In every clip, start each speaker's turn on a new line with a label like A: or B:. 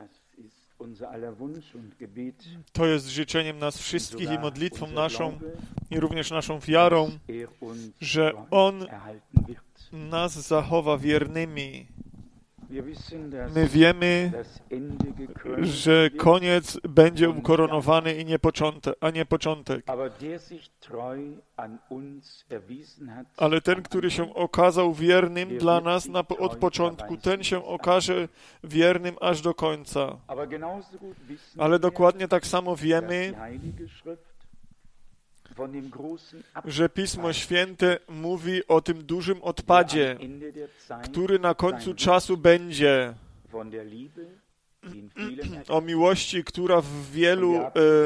A: To jest życzeniem nas wszystkich i modlitwą naszą i również naszą wiarą, że On nas zachowa wiernymi. My wiemy, że koniec będzie ukoronowany a nie początek. Ale ten, który się okazał wiernym dla nas od początku, ten się okaże wiernym aż do końca. Ale dokładnie tak samo wiemy, że Pismo Święte mówi o tym dużym odpadzie, który na końcu czasu będzie, o miłości, która w wielu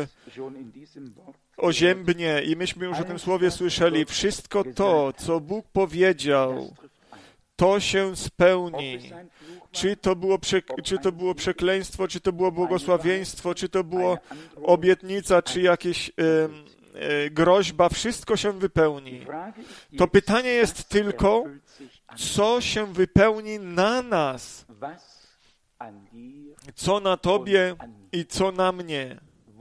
A: oziębnie, i myśmy już o tym słowie słyszeli. Wszystko to, co Bóg powiedział, to się spełni. Czy to było przekleństwo, czy to było błogosławieństwo, czy to było obietnica, czy jakieś groźba, wszystko się wypełni. To pytanie jest tylko, co się wypełni na nas, co na Tobie i co na mnie.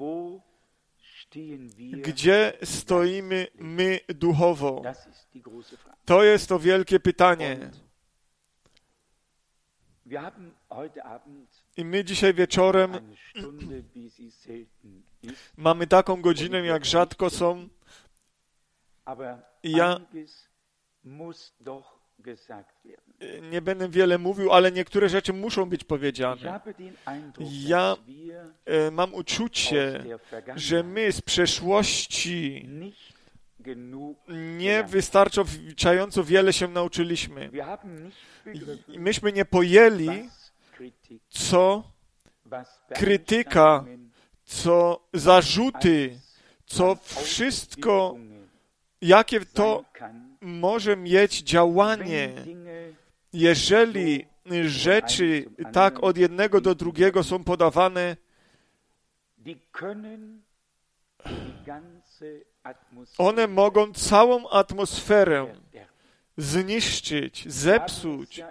A: Gdzie stoimy my duchowo? To jest to wielkie pytanie. I my dzisiaj wieczorem mamy taką godzinę, jak rzadko są. Ja nie będę wiele mówił, ale niektóre rzeczy muszą być powiedziane. Ja mam uczucie, że my z przeszłości nie wystarczająco wiele się nauczyliśmy. Myśmy nie pojęli, co krytyka, co zarzuty, co wszystko, jakie to może mieć działanie, jeżeli rzeczy tak od jednego do drugiego są podawane. One mogą całą atmosferę zniszczyć, zepsuć.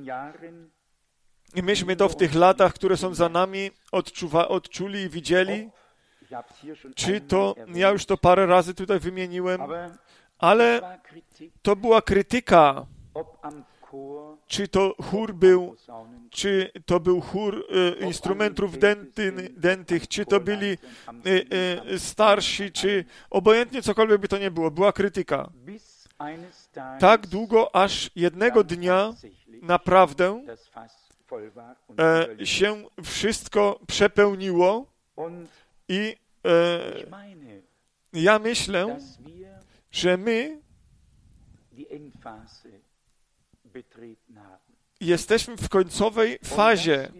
A: I myśmy to w tych latach, które są za nami, odczuli i widzieli. Czy to, ja już to parę razy tutaj wymieniłem, ale to była krytyka. Czy to chór był, czy to był chór instrumentów dętych, czy to byli starsi, czy obojętnie cokolwiek by to nie było, była krytyka. Tak długo, aż jednego dnia naprawdę się wszystko przepełniło i ja myślę, że my jesteśmy w końcowej fazie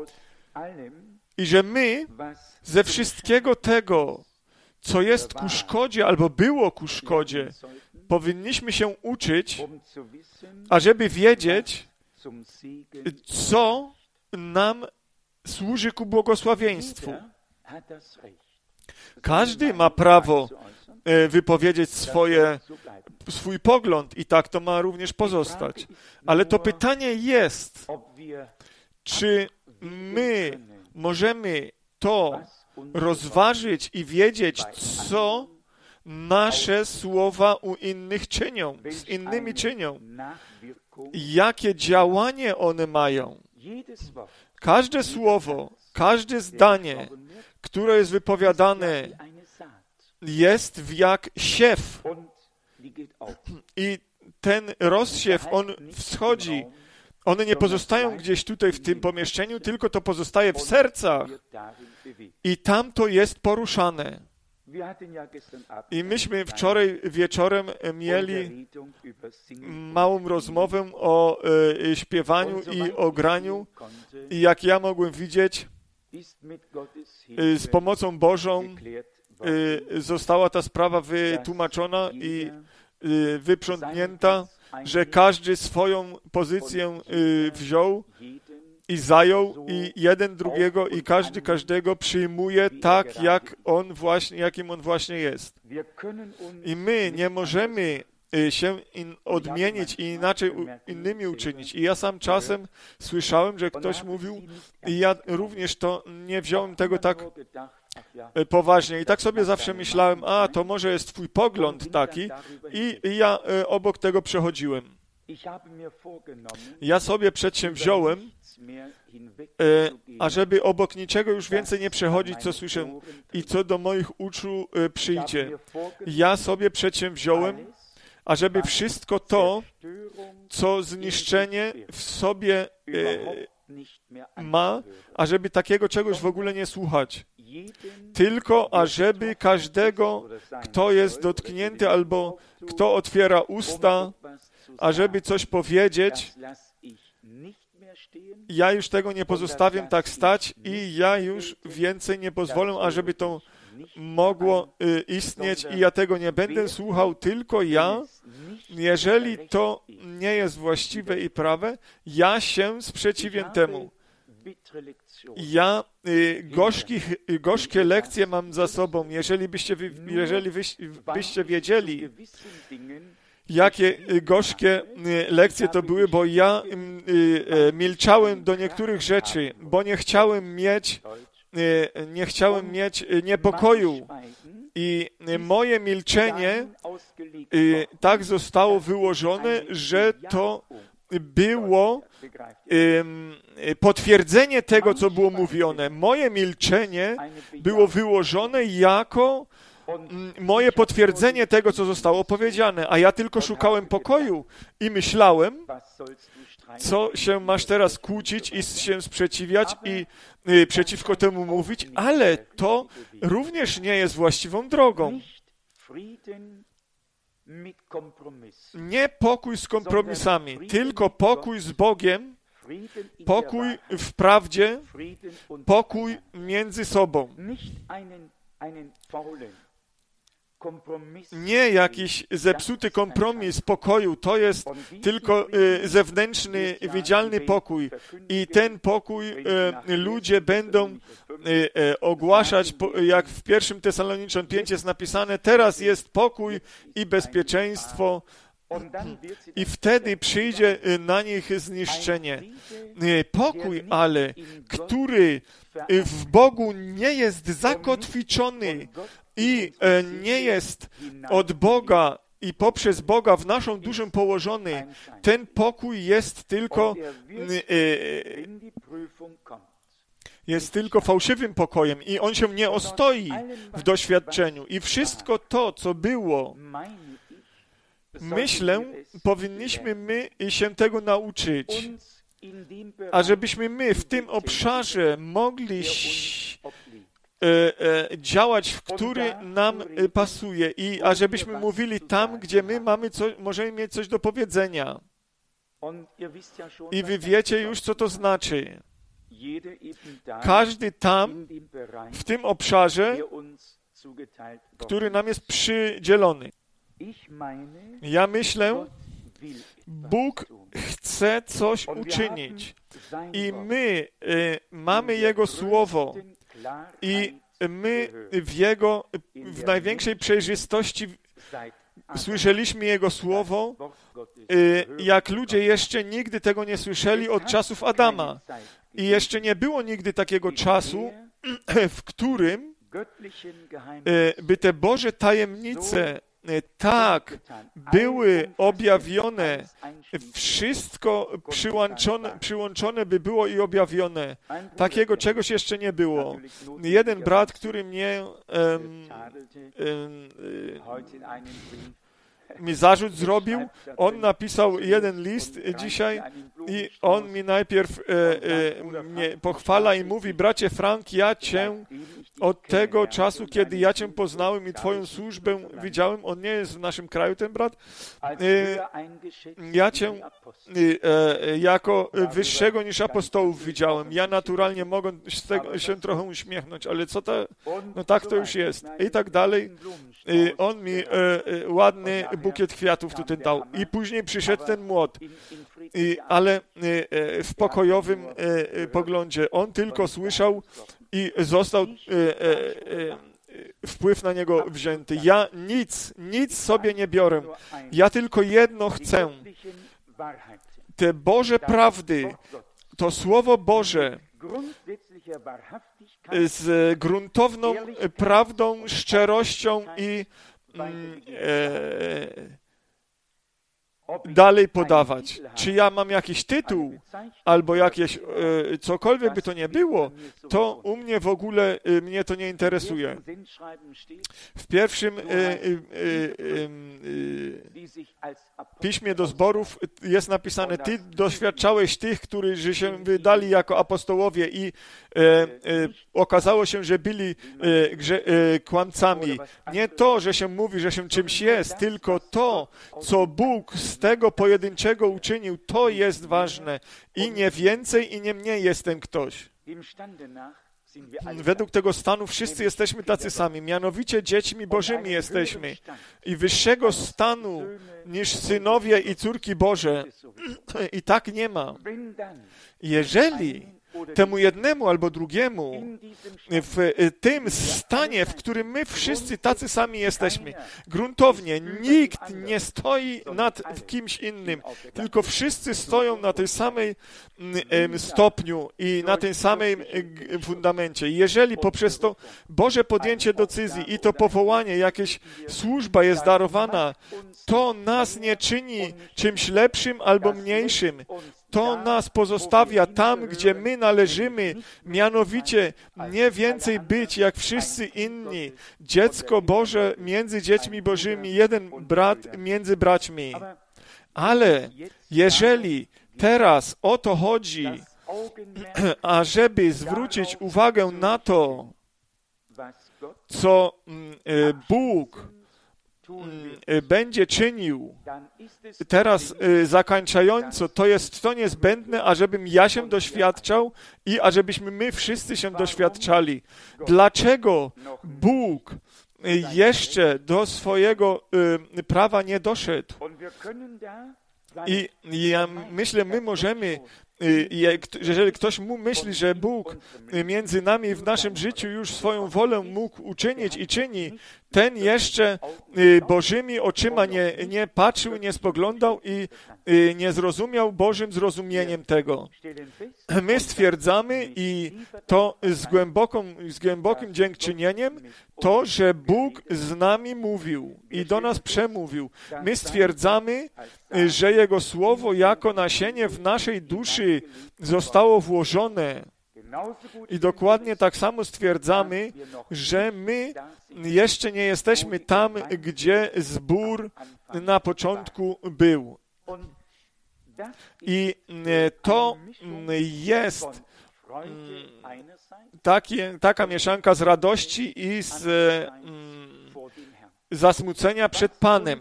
A: i że my ze wszystkiego tego, co jest ku szkodzie albo było ku szkodzie, powinniśmy się uczyć, ażeby wiedzieć, co nam służy ku błogosławieństwu. Każdy ma prawo wypowiedzieć swój pogląd i tak to ma również pozostać. Ale to pytanie jest, czy my możemy to rozważyć i wiedzieć, co nasze słowa u innych czynią, z innymi czynią. Jakie działanie one mają. Każde słowo, każde zdanie, które jest wypowiadane, jest jak siew. I ten rozsiew, on wschodzi. One nie pozostają gdzieś tutaj w tym pomieszczeniu, tylko to pozostaje w sercach. I tam to jest poruszane. I myśmy wczoraj wieczorem mieli małą rozmowę o śpiewaniu i o graniu. I jak ja mogłem widzieć, z pomocą Bożą została ta sprawa wytłumaczona i wyprzątnięta, że każdy swoją pozycję wziął i zajął i jeden drugiego i każdy każdego przyjmuje tak, jakim on właśnie jest. I my nie możemy się odmienić i inaczej innymi uczynić. I ja sam czasem słyszałem, że ktoś mówił, i ja również to nie wziąłem tego tak poważnie. I tak sobie zawsze myślałem, to może jest twój pogląd taki, i ja obok tego przechodziłem. Ja sobie przedsięwziąłem, ażeby obok niczego już więcej nie przechodzić, co słyszę i co do moich uszu przyjdzie. Ja sobie przedsięwziąłem, ażeby wszystko to, co zniszczenie w sobie ma, ażeby takiego czegoś w ogóle nie słuchać. Tylko ażeby każdego, kto jest dotknięty albo kto otwiera usta, ażeby coś powiedzieć, ja już tego nie pozostawię tak stać i ja już więcej nie pozwolę, ażeby to mogło istnieć i ja tego nie będę słuchał, tylko ja, jeżeli to nie jest właściwe i prawe, ja się sprzeciwię temu. Ja gorzkie lekcje mam za sobą. Jeżeli byście wiedzieli, jakie gorzkie lekcje to były, bo ja milczałem do niektórych rzeczy, bo nie chciałem mieć niepokoju. I moje milczenie tak zostało wyłożone, że to było potwierdzenie tego, co było mówione. Moje milczenie było wyłożone jako moje potwierdzenie tego, co zostało powiedziane, a ja tylko szukałem pokoju i myślałem, co się masz teraz kłócić i się sprzeciwiać i przeciwko temu mówić, ale to również nie jest właściwą drogą. Nie pokój z kompromisami, tylko pokój z Bogiem, pokój w prawdzie, pokój między sobą. Nie jakiś zepsuty kompromis pokoju, to jest tylko zewnętrzny, widzialny pokój. I ten pokój ludzie będą ogłaszać, jak w 1 Tesaloniczan 5 jest napisane, teraz jest pokój i bezpieczeństwo, i wtedy przyjdzie na nich zniszczenie. Pokój ale, który w Bogu nie jest zakotwiczony i nie jest od Boga i poprzez Boga w naszą duszę położony, ten pokój jest tylko fałszywym pokojem i on się nie ostoi w doświadczeniu. I wszystko to, co było, myślę, powinniśmy my się tego nauczyć, ażebyśmy my w tym obszarze mogli działać, w który nam pasuje i ażebyśmy mówili tam, gdzie my możemy mieć coś do powiedzenia. I wy wiecie już, co to znaczy. Każdy tam, w tym obszarze, który nam jest przydzielony. Ja myślę, Bóg chce coś uczynić i my mamy Jego Słowo i my w największej przejrzystości słyszeliśmy Jego Słowo, jak ludzie jeszcze nigdy tego nie słyszeli od czasów Adama. I jeszcze nie było nigdy takiego czasu, w którym by te Boże tajemnice tak były objawione, wszystko przyłączone by było i objawione. Takiego czegoś jeszcze nie było. Jeden brat, który mnie mi zarzut zrobił, on napisał jeden list dzisiaj i on mi najpierw mnie pochwala i mówi, bracie Frank, ja cię od tego czasu, kiedy ja cię poznałem i twoją służbę widziałem, on nie jest w naszym kraju, ten brat, ja cię jako wyższego niż apostołów widziałem. Ja naturalnie mogę się trochę uśmiechnąć, ale no tak to już jest. I tak dalej. On mi ładny bukiet kwiatów tutaj dał. I później przyszedł ten młot. Ale w pokojowym poglądzie. On tylko słyszał i został wpływ na niego wzięty. Ja nic sobie nie biorę. Ja tylko jedno chcę. Te Boże prawdy, to Słowo Boże z gruntowną prawdą, szczerością i dalej podawać. Czy ja mam jakiś tytuł, albo jakieś cokolwiek by to nie było, to u mnie w ogóle mnie to nie interesuje. W pierwszym piśmie do zborów jest napisane: Ty doświadczałeś tych, którzy się wydali jako apostołowie i okazało się, że byli kłamcami. Nie to, że się mówi, że się czymś jest, tylko to, co Bóg z tego pojedynczego uczynił, to jest ważne. I nie więcej, i nie mniej jest ten ktoś. Według tego stanu wszyscy jesteśmy tacy sami, mianowicie dziećmi Bożymi jesteśmy. I wyższego stanu niż synowie i córki Boże i tak nie ma. Jeżeli temu jednemu albo drugiemu w tym stanie, w którym my wszyscy tacy sami jesteśmy, gruntownie nikt nie stoi nad kimś innym, tylko wszyscy stoją na tej samej stopniu i na tym samym fundamencie. Jeżeli poprzez to Boże podjęcie decyzji i to powołanie, jakieś służba jest darowana, to nas nie czyni czymś lepszym albo mniejszym. To nas pozostawia tam, gdzie my należymy, mianowicie nie więcej być jak wszyscy inni. Dziecko Boże między dziećmi Bożymi, jeden brat między braćmi. Ale jeżeli teraz o to chodzi, ażeby zwrócić uwagę na to, co Bóg będzie czynił teraz zakończająco, to jest to niezbędne, ażebym ja się doświadczał i ażebyśmy my wszyscy się doświadczali. Dlaczego Bóg jeszcze do swojego prawa nie doszedł? I ja myślę, my możemy, jeżeli ktoś myśli, że Bóg między nami w naszym życiu już swoją wolę mógł uczynić i czyni, ten jeszcze Bożymi oczyma nie patrzył, nie spoglądał i nie zrozumiał Bożym zrozumieniem tego. My stwierdzamy i to z głębokim dziękczynieniem to, że Bóg z nami mówił i do nas przemówił. My stwierdzamy, że Jego Słowo jako nasienie w naszej duszy zostało włożone. I dokładnie tak samo stwierdzamy, że my jeszcze nie jesteśmy tam, gdzie zbór na początku był. I to jest taka mieszanka z radości i z zasmucenia przed Panem.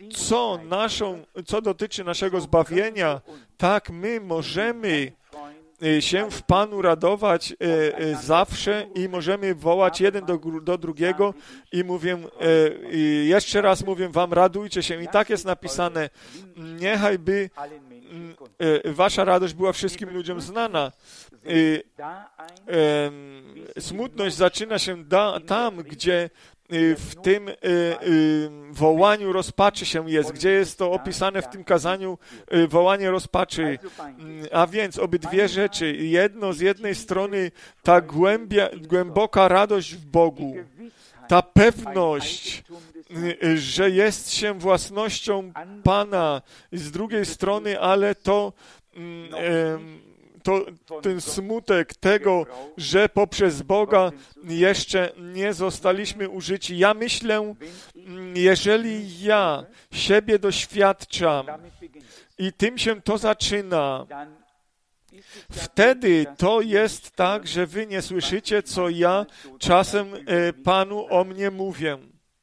A: Co dotyczy naszego zbawienia, tak my możemy się w Panu radować zawsze i możemy wołać jeden do drugiego i mówię, jeszcze raz mówię wam, radujcie się. I tak jest napisane, niechaj by wasza radość była wszystkim ludziom znana. Smutność zaczyna się tam, gdzie w tym wołaniu rozpaczy się jest, gdzie jest to opisane w tym kazaniu wołanie rozpaczy. A więc obydwie rzeczy. Jedno z jednej strony ta głęboka radość w Bogu, ta pewność, że jest się własnością Pana, z drugiej strony, ale ten smutek tego, że poprzez Boga jeszcze nie zostaliśmy użyci. Ja myślę, jeżeli ja siebie doświadczam i tym się to zaczyna, wtedy to jest tak, że wy nie słyszycie, co ja czasem Panu o mnie mówię.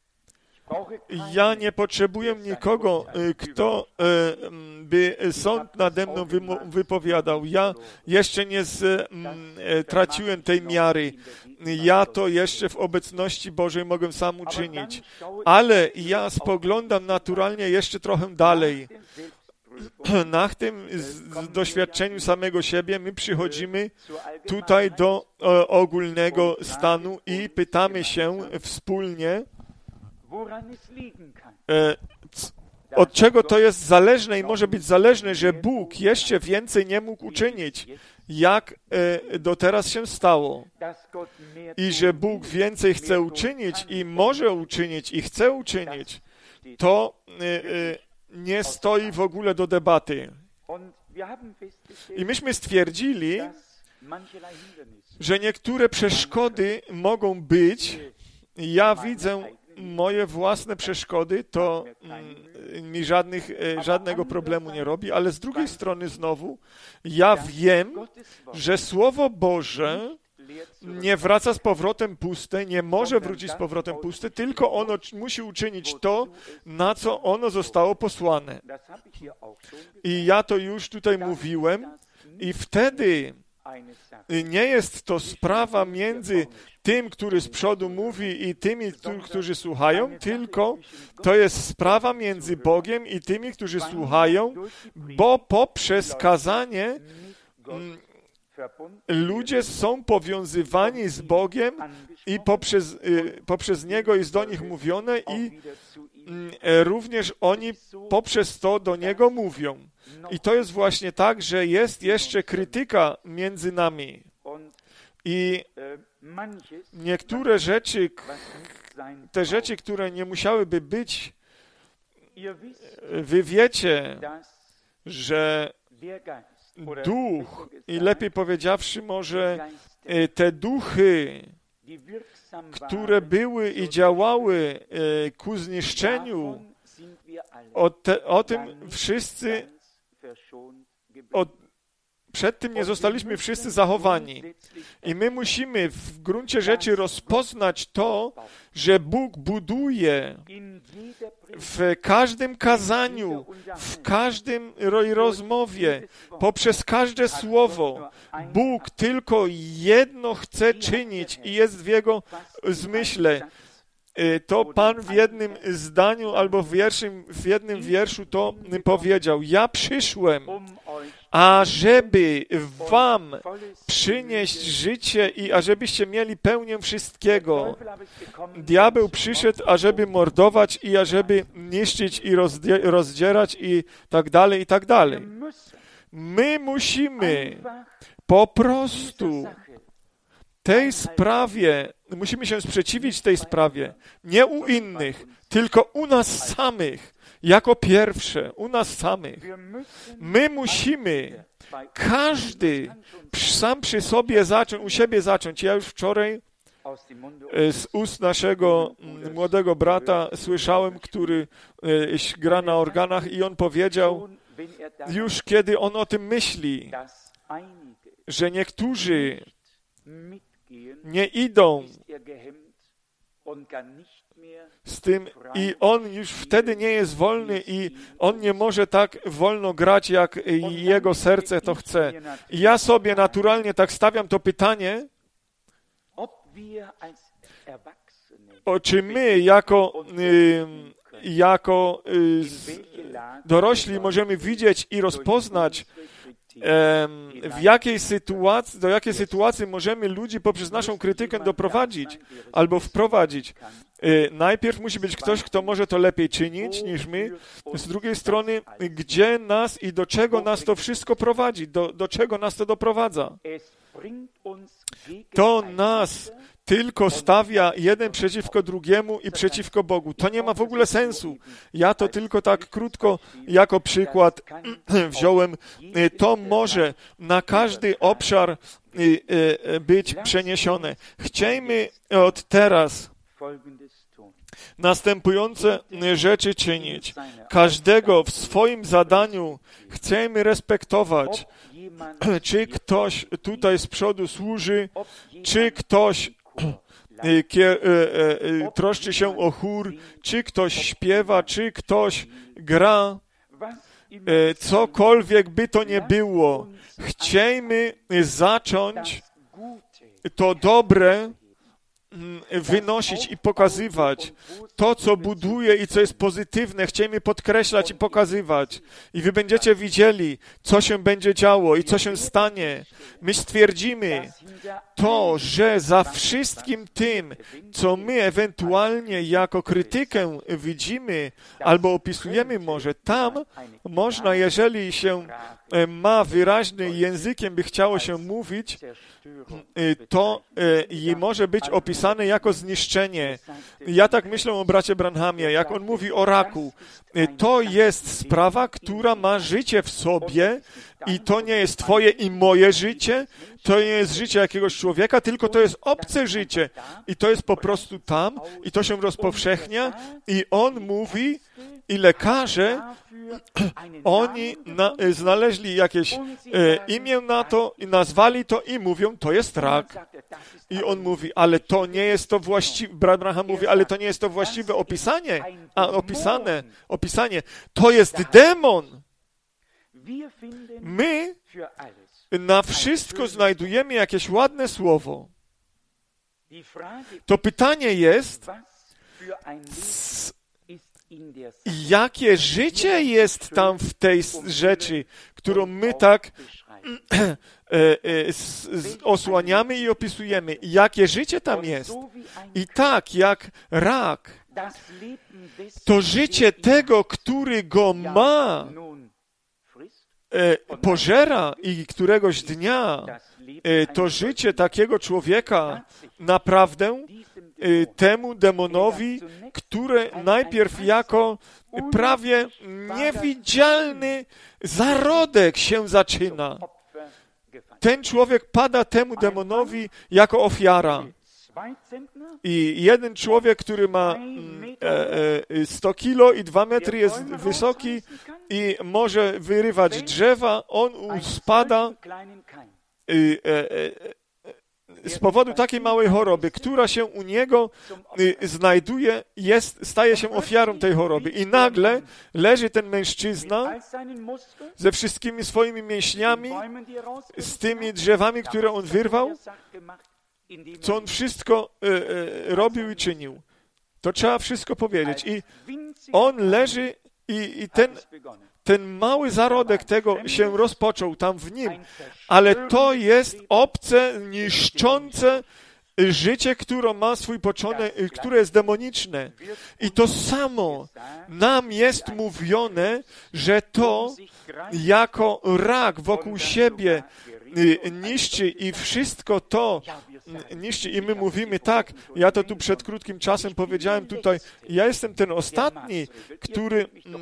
A: Ja nie potrzebuję nikogo, kto by sąd nade mną wypowiadał. Ja jeszcze nie traciłem tej miary. Ja to jeszcze w obecności Bożej mogę sam uczynić. Ale ja spoglądam naturalnie jeszcze trochę dalej. na tym doświadczeniu samego siebie my przychodzimy tutaj do ogólnego stanu i pytamy się wspólnie, od czego to jest zależne i może być zależne, że Bóg jeszcze więcej nie mógł uczynić, jak do teraz się stało. I że Bóg więcej chce uczynić i może uczynić i chce uczynić, to nie stoi w ogóle do debaty. I myśmy stwierdzili, że niektóre przeszkody mogą być. Ja widzę moje własne przeszkody, to mi żadnego problemu nie robi, ale z drugiej strony znowu ja wiem, że Słowo Boże nie wraca z powrotem puste, nie może wrócić z powrotem puste, tylko ono musi uczynić to, na co ono zostało posłane. I ja to już tutaj mówiłem i wtedy nie jest to sprawa między tym, który z przodu mówi i tymi, którzy słuchają, tylko to jest sprawa między Bogiem i tymi, którzy słuchają, bo poprzez kazanie ludzie są powiązywani z Bogiem i poprzez Niego jest do nich mówione i również oni poprzez to do Niego mówią. I to jest właśnie tak, że jest jeszcze krytyka między nami. I niektóre rzeczy, te rzeczy, które nie musiałyby być, wy wiecie, że duch, i lepiej powiedziawszy może te duchy, które były i działały ku zniszczeniu, o tym wszyscy, przed tym nie zostaliśmy wszyscy zachowani. I my musimy w gruncie rzeczy rozpoznać to, że Bóg buduje w każdym kazaniu, w każdym rozmowie, poprzez każde słowo. Bóg tylko jedno chce czynić i jest w Jego zmyśle. To Pan w jednym zdaniu albo w jednym wierszu to powiedział. Ja przyszłem, ażeby wam przynieść życie i ażebyście mieli pełnię wszystkiego. Diabeł przyszedł, ażeby mordować i ażeby niszczyć i rozdzierać i tak dalej, i tak dalej. My musimy po prostu tej sprawie, musimy się sprzeciwić tej sprawie, nie u innych, tylko u nas samych, jako pierwsze, u nas samych. My musimy, każdy sam przy sobie zacząć, u siebie zacząć. Ja już wczoraj z ust naszego młodego brata słyszałem, który gra na organach i on powiedział, już kiedy on o tym myśli, że niektórzy nie idą z tym i on już wtedy nie jest wolny i on nie może tak wolno grać, jak jego serce to chce. I ja sobie naturalnie tak stawiam to pytanie, czy my jako dorośli możemy widzieć i rozpoznać, w jakiej sytuacji, do jakiej sytuacji możemy ludzi poprzez naszą krytykę doprowadzić albo wprowadzić. Najpierw musi być ktoś, kto może to lepiej czynić niż my. Z drugiej strony, gdzie nas i do czego nas to wszystko prowadzi, do czego nas to doprowadza. To nas tylko stawia jeden przeciwko drugiemu i przeciwko Bogu. To nie ma w ogóle sensu. Ja to tylko tak krótko jako przykład wziąłem. To może na każdy obszar być przeniesione. Chciejmy od teraz następujące rzeczy czynić. Każdego w swoim zadaniu chcemy respektować. Czy ktoś tutaj z przodu służy, czy ktoś troszczy się o chór, czy ktoś śpiewa, czy ktoś gra, cokolwiek by to nie było. Chciejmy zacząć to dobre wynosić i pokazywać. To, co buduje i co jest pozytywne, chcemy podkreślać i pokazywać. I wy będziecie widzieli, co się będzie działo i co się stanie. My stwierdzimy to, że za wszystkim tym, co my ewentualnie jako krytykę widzimy albo opisujemy może, tam można, jeżeli się ma wyraźnym językiem, by chciało się mówić, to i może być opisane jako zniszczenie. Ja tak myślę o bracie Branhamie, jak on mówi o raku. To jest sprawa, która ma życie w sobie i to nie jest twoje i moje życie, to nie jest życie jakiegoś człowieka, tylko to jest obce życie i to jest po prostu tam i to się rozpowszechnia i on mówi i lekarze, oni znaleźli jakieś imię na to i nazwali to i mówią, to jest rak. I on mówi, ale to nie jest to właściwe, brat Branham mówi, ale to nie jest to właściwe opisanie. To jest demon. My na wszystko znajdujemy jakieś ładne słowo. To pytanie jest, jakie życie jest tam w tej rzeczy, którą my tak osłaniamy i opisujemy. Jakie życie tam jest? I tak jak rak, to życie tego, który go ma, pożera i któregoś dnia to życie takiego człowieka naprawdę temu demonowi, który najpierw jako prawie niewidzialny zarodek się zaczyna. Ten człowiek pada temu demonowi jako ofiara. I jeden człowiek, który ma 100 kilo i 2 metry, jest wysoki i może wyrywać drzewa, on spada z powodu takiej małej choroby, która się u niego znajduje, staje się ofiarą tej choroby. I nagle leży ten mężczyzna ze wszystkimi swoimi mięśniami, z tymi drzewami, które on wyrwał, co on wszystko robił i czynił. To trzeba wszystko powiedzieć. I on leży i ten mały zarodek tego się rozpoczął tam w nim, ale to jest obce, niszczące życie, które ma swój początek, które jest demoniczne. I to samo nam jest mówione, że to jako rak wokół siebie niszczy i wszystko to niszczy. I my mówimy tak, ja to tu przed krótkim czasem powiedziałem tutaj, ja jestem ten ostatni, który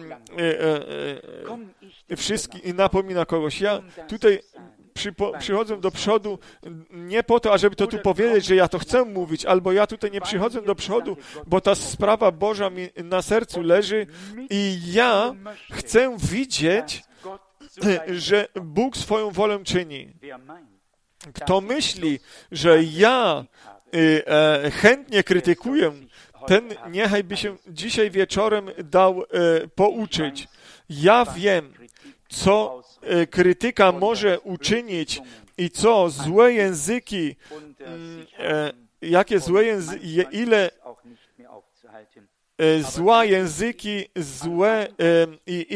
A: wszystkich napomina kogoś. Ja tutaj przychodzę do przodu nie po to, ażeby to tu powiedzieć, że ja to chcę mówić, albo ja tutaj nie przychodzę do przodu, bo ta sprawa Boża mi na sercu leży i ja chcę widzieć, że Bóg swoją wolę czyni. Kto myśli, że ja chętnie krytykuję, ten niechaj by się dzisiaj wieczorem dał pouczyć. Ja wiem, co krytyka może uczynić i co złe języki, jakie złe języki, zła języki, złe i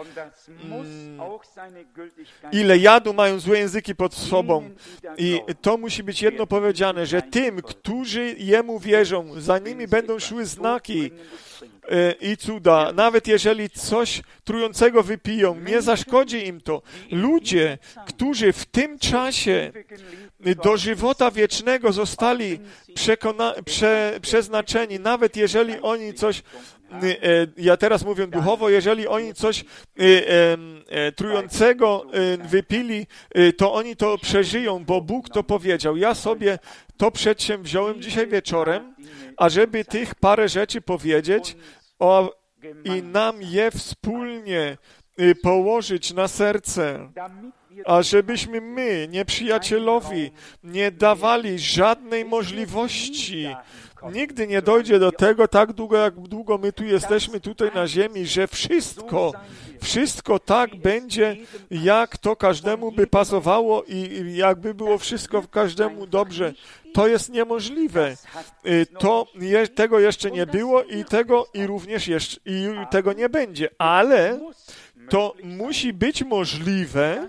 A: ile jadu mają złe języki pod sobą. I to musi być jedno powiedziane, że tym, którzy Jemu wierzą, za nimi będą szły znaki i cuda. Nawet jeżeli coś trującego wypiją, nie zaszkodzi im to. Ludzie, którzy w tym czasie do żywota wiecznego zostali przeznaczeni, nawet jeżeli oni coś, ja teraz mówię duchowo, jeżeli oni coś trującego wypili, to oni to przeżyją, bo Bóg to powiedział. Ja sobie to przedsięwziąłem dzisiaj wieczorem, ażeby tych parę rzeczy powiedzieć i nam je wspólnie położyć na serce, ażebyśmy my, nieprzyjacielowi, nie dawali żadnej możliwości Nigdy nie dojdzie do tego, tak długo, jak długo my tu jesteśmy tutaj na ziemi, że wszystko tak będzie, jak to każdemu by pasowało i jakby było wszystko każdemu dobrze. To jest niemożliwe. Tego jeszcze nie było i również tego nie będzie. Ale to musi być możliwe,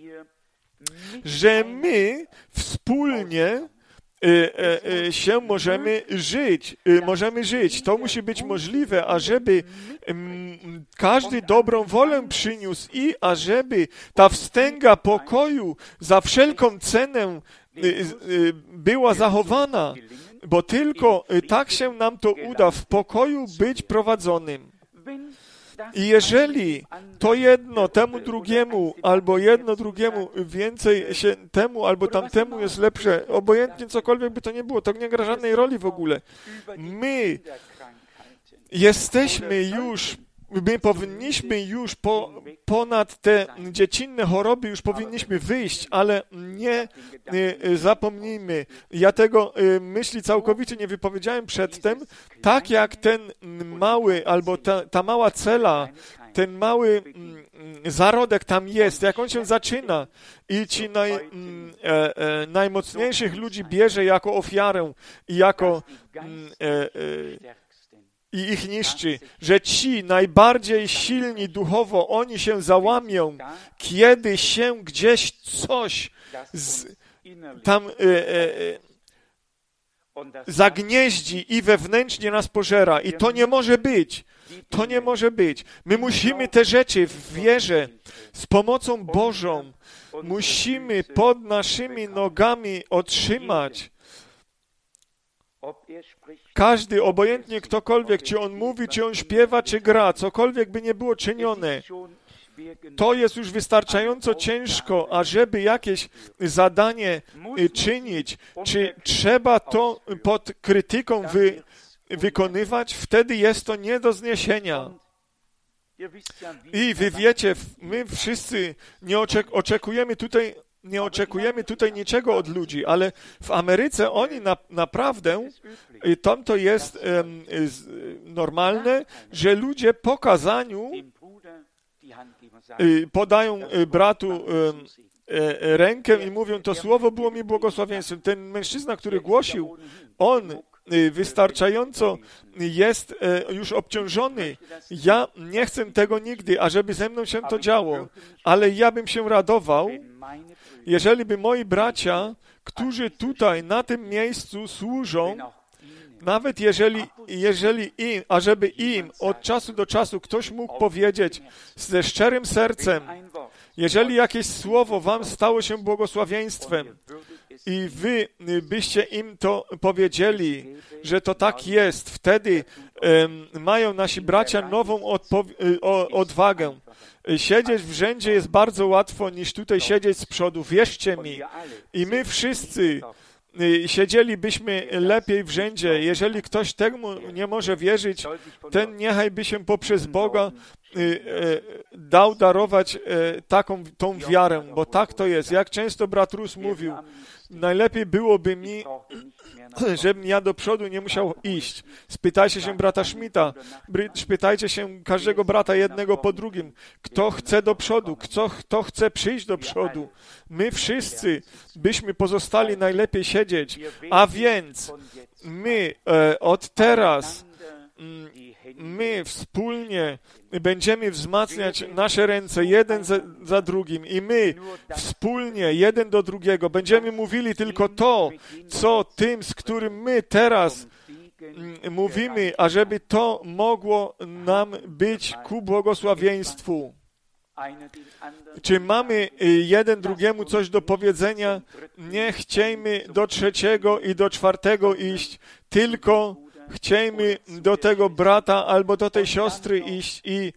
A: że my wspólnie się możemy żyć. To musi być możliwe, ażeby każdy dobrą wolę przyniósł i ażeby ta wstęga pokoju za wszelką cenę była zachowana, bo tylko tak się nam to uda, w pokoju być prowadzonym. I jeżeli to jedno temu drugiemu, albo jedno drugiemu więcej się temu, albo tamtemu jest lepsze, obojętnie cokolwiek by to nie było, to nie gra żadnej roli w ogóle. My powinniśmy już ponad te dziecinne choroby już powinniśmy wyjść, ale nie zapomnijmy. Ja tego myśli całkowicie nie wypowiedziałem przedtem. Tak jak ten mały, albo ta mała cela, ten mały zarodek tam jest, jak on się zaczyna i ci najmocniejszych ludzi bierze jako ofiarę i jako i ich niszczy, że ci najbardziej silni duchowo, oni się załamią, kiedy się gdzieś coś tam zagnieździ i wewnętrznie nas pożera. I to nie może być. To nie może być. My musimy te rzeczy w wierze, z pomocą Bożą, musimy pod naszymi nogami otrzymać. Każdy, obojętnie ktokolwiek, czy on mówi, czy on śpiewa, czy gra, cokolwiek by nie było czynione, to jest już wystarczająco ciężko, ażeby jakieś zadanie czynić, czy trzeba to pod krytyką wykonywać, wtedy jest to nie do zniesienia. I wy wiecie, my wszyscy nie oczekujemy tutaj niczego od ludzi, ale w Ameryce oni naprawdę, tam to jest normalne, że ludzie po kazaniu podają bratu rękę i mówią, to słowo było mi błogosławieństwem. Ten mężczyzna, który głosił, on wystarczająco jest już obciążony. Ja nie chcę tego nigdy, ażeby ze mną się to działo, ale ja bym się radował, jeżeli by moi bracia, którzy tutaj na tym miejscu służą, nawet jeżeli ażeby im od czasu do czasu ktoś mógł powiedzieć ze szczerym sercem, jeżeli jakieś słowo wam stało się błogosławieństwem i wy byście im to powiedzieli, że to tak jest, wtedy mają nasi bracia nową odwagę. Siedzieć w rzędzie jest bardzo łatwo, niż tutaj siedzieć z przodu. Wierzcie mi. I my wszyscy siedzielibyśmy lepiej w rzędzie. Jeżeli ktoś temu nie może wierzyć, ten niechaj by się poprzez Boga dał darować tą wiarę, bo tak to jest. Jak często brat Rus mówił, najlepiej byłoby mi, żebym ja do przodu nie musiał iść. Spytajcie się brata Schmidta, spytajcie się każdego brata jednego po drugim, kto chce do przodu, kto chce przyjść do przodu. My wszyscy byśmy pozostali najlepiej siedzieć, a więc my od teraz my wspólnie będziemy wzmacniać nasze ręce jeden za drugim i my wspólnie jeden do drugiego będziemy mówili tylko to, co tym, z którym my teraz mówimy, ażeby to mogło nam być ku błogosławieństwu. Czy mamy jeden drugiemu coś do powiedzenia? Nie chciejmy do trzeciego i do czwartego iść, tylko chciejmy do tego brata albo do tej siostry iść i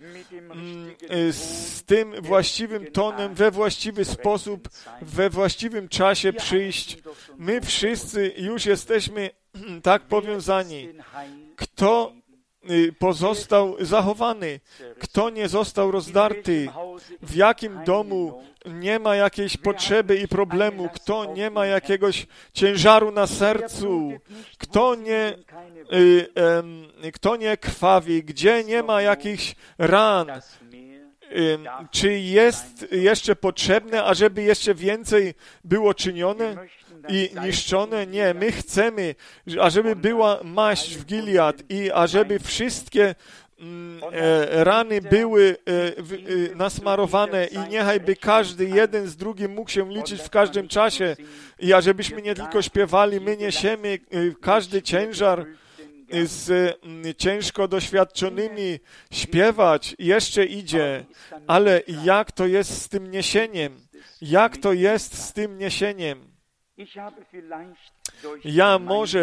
A: z tym właściwym tonem, we właściwy sposób, we właściwym czasie przyjść. My wszyscy już jesteśmy tak powiązani. Kto pozostał zachowany, kto nie został rozdarty, w jakim domu nie ma jakiejś potrzeby i problemu, kto nie ma jakiegoś ciężaru na sercu, kto nie krwawi, gdzie nie ma jakichś ran. Czy jest jeszcze potrzebne, ażeby jeszcze więcej było czynione i niszczone? Nie, my chcemy, ażeby była maść w Gilead i ażeby wszystkie rany były nasmarowane i niechaj by każdy jeden z drugim mógł się liczyć w każdym czasie i ażebyśmy nie tylko śpiewali, my niesiemy każdy ciężar z ciężko doświadczonymi śpiewać, jeszcze idzie, ale jak to jest z tym niesieniem? Jak to jest z tym niesieniem? Ja może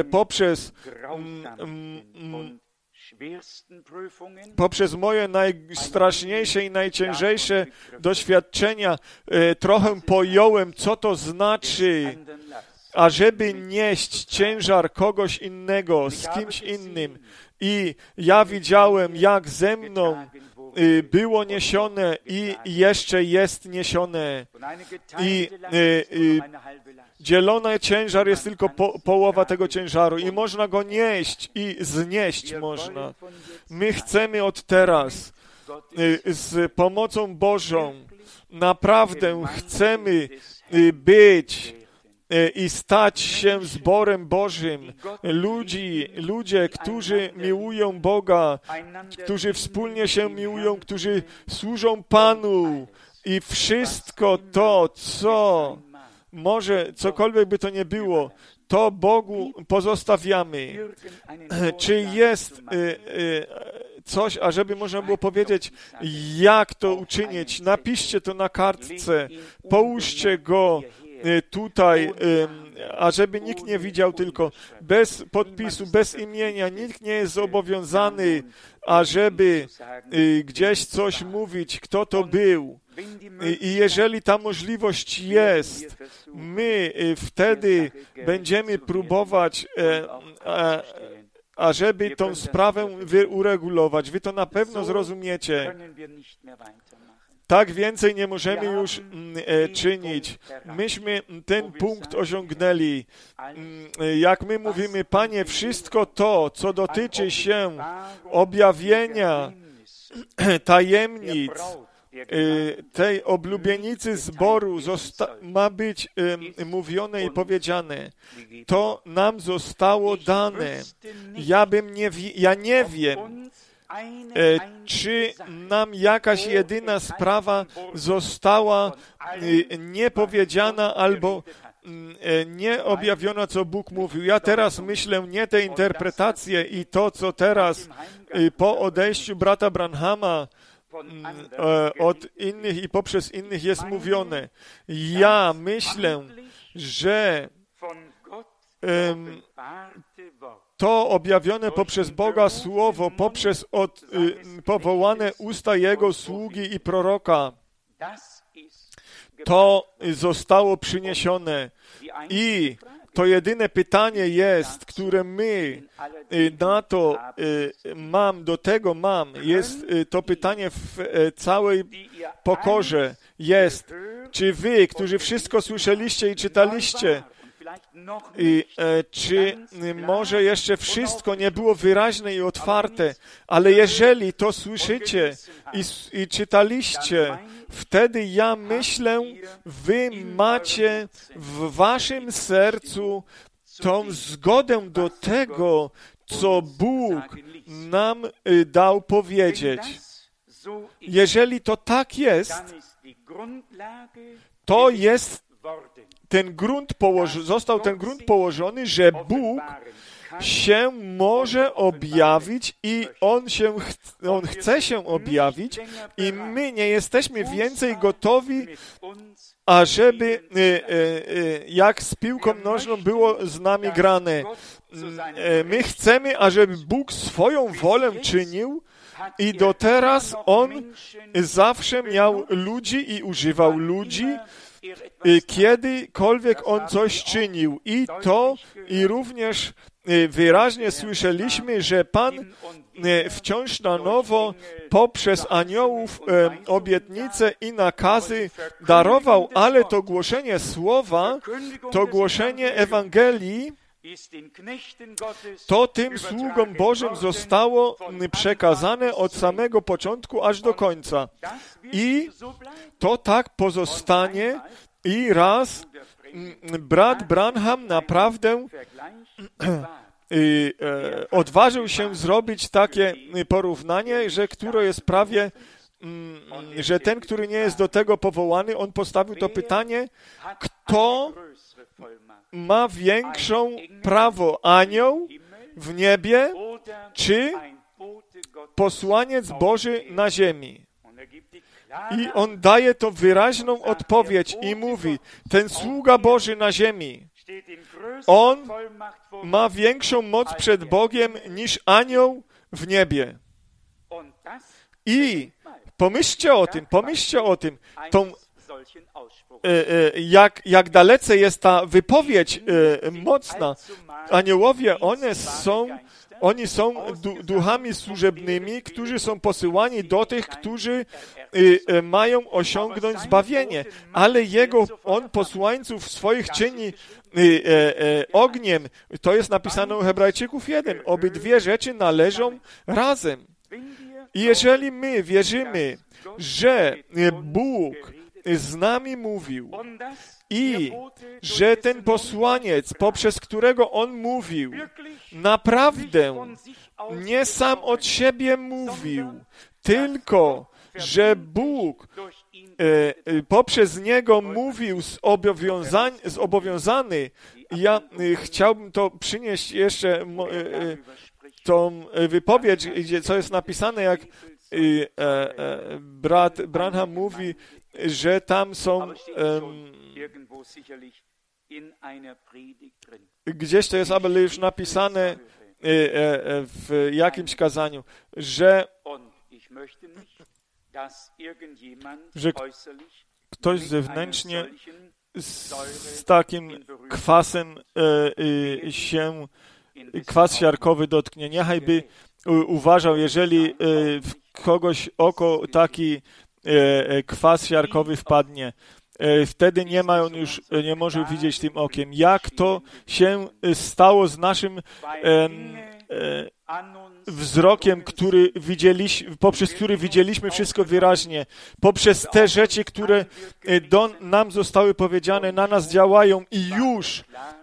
A: poprzez moje najstraszniejsze i najciężejsze doświadczenia trochę pojąłem, co to znaczy, ażeby nieść ciężar kogoś innego, z kimś innym. I ja widziałem, jak ze mną było niesione i jeszcze jest niesione. I dzielony ciężar jest tylko połowa tego ciężaru i można go nieść i znieść można. My chcemy od teraz z pomocą Bożą naprawdę chcemy być i stać się zborem Bożym. Ludzie, którzy miłują Boga, którzy wspólnie się miłują, którzy służą Panu i wszystko to, co może, cokolwiek by to nie było, to Bogu pozostawiamy. Czy jest coś, ażeby można było powiedzieć, jak to uczynić? Napiszcie to na kartce, połóżcie go tutaj, ażeby nikt nie widział, tylko bez podpisu, bez imienia, nikt nie jest zobowiązany, ażeby gdzieś coś mówić, kto to był. I jeżeli ta możliwość jest, my wtedy będziemy próbować, ażeby tą sprawę uregulować. Wy to na pewno zrozumiecie. Tak więcej nie możemy już czynić. Myśmy ten punkt osiągnęli. Jak my mówimy, Panie, wszystko to, co dotyczy się objawienia tajemnic tej oblubienicy zboru ma być mówione i powiedziane. To nam zostało dane. Ja nie wiem, czy nam jakaś jedyna sprawa została niepowiedziana albo nie objawiona, co Bóg mówił. Ja teraz myślę nie te interpretacje i to, co teraz po odejściu brata Branhama od innych i poprzez innych jest mówione. Ja myślę, że to objawione poprzez Boga Słowo, poprzez powołane usta Jego sługi i proroka, to zostało przyniesione. I to jedyne pytanie jest, które my do tego mam, jest to pytanie w całej pokorze, jest, czy wy, którzy wszystko słyszeliście i czytaliście, czy może jeszcze wszystko nie było wyraźne i otwarte, ale jeżeli to słyszycie i czytaliście, wtedy ja myślę, wy macie w waszym sercu tą zgodę do tego, co Bóg nam dał powiedzieć. Jeżeli to tak jest, to jest został ten grunt położony, że Bóg się może objawić i On chce się objawić i my nie jesteśmy więcej gotowi, ażeby jak z piłką nożną było z nami grane. My chcemy, ażeby Bóg swoją wolę czynił i do teraz On zawsze miał ludzi i używał ludzi kiedykolwiek on coś czynił. I również wyraźnie słyszeliśmy, że Pan wciąż na nowo poprzez aniołów obietnice i nakazy darował, ale to głoszenie słowa, to głoszenie Ewangelii, to tym sługom Bożym zostało przekazane od samego początku aż do końca. I to tak pozostanie i raz brat Branham naprawdę odważył się zrobić takie porównanie, że które jest prawie, że ten, który nie jest do tego powołany, on postawił to pytanie, kto ma większą prawo, anioł w niebie, czy posłaniec Boży na ziemi? I on daje to wyraźną odpowiedź i mówi, ten sługa Boży na ziemi, on ma większą moc przed Bogiem niż anioł w niebie. I pomyślcie o tym, jak dalece jest ta wypowiedź mocna. Aniołowie, oni są duchami służebnymi, którzy są posyłani do tych, którzy mają osiągnąć zbawienie. Ale on posłańców swoich czyni ogniem. To jest napisane u Hebrajczyków 1. Obydwie rzeczy należą razem. I jeżeli my wierzymy, że Bóg z nami mówił i że ten posłaniec, poprzez którego On mówił, naprawdę nie sam od siebie mówił, tylko że Bóg poprzez niego mówił zobowiązany. Ja chciałbym to przynieść jeszcze tą wypowiedź, co jest napisane, jak brat Branham mówi, że tam są gdzieś to jest ale już napisane w jakimś kazaniu, że ktoś zewnętrznie z takim kwasem się kwas siarkowy dotknie. Niechaj by uważał, jeżeli w kogoś oko taki kwas siarkowy wpadnie. Wtedy nie może widzieć tym okiem. Jak to się stało z naszym wzrokiem, poprzez który widzieliśmy wszystko wyraźnie, poprzez te rzeczy, które nam zostały powiedziane, na nas działają i już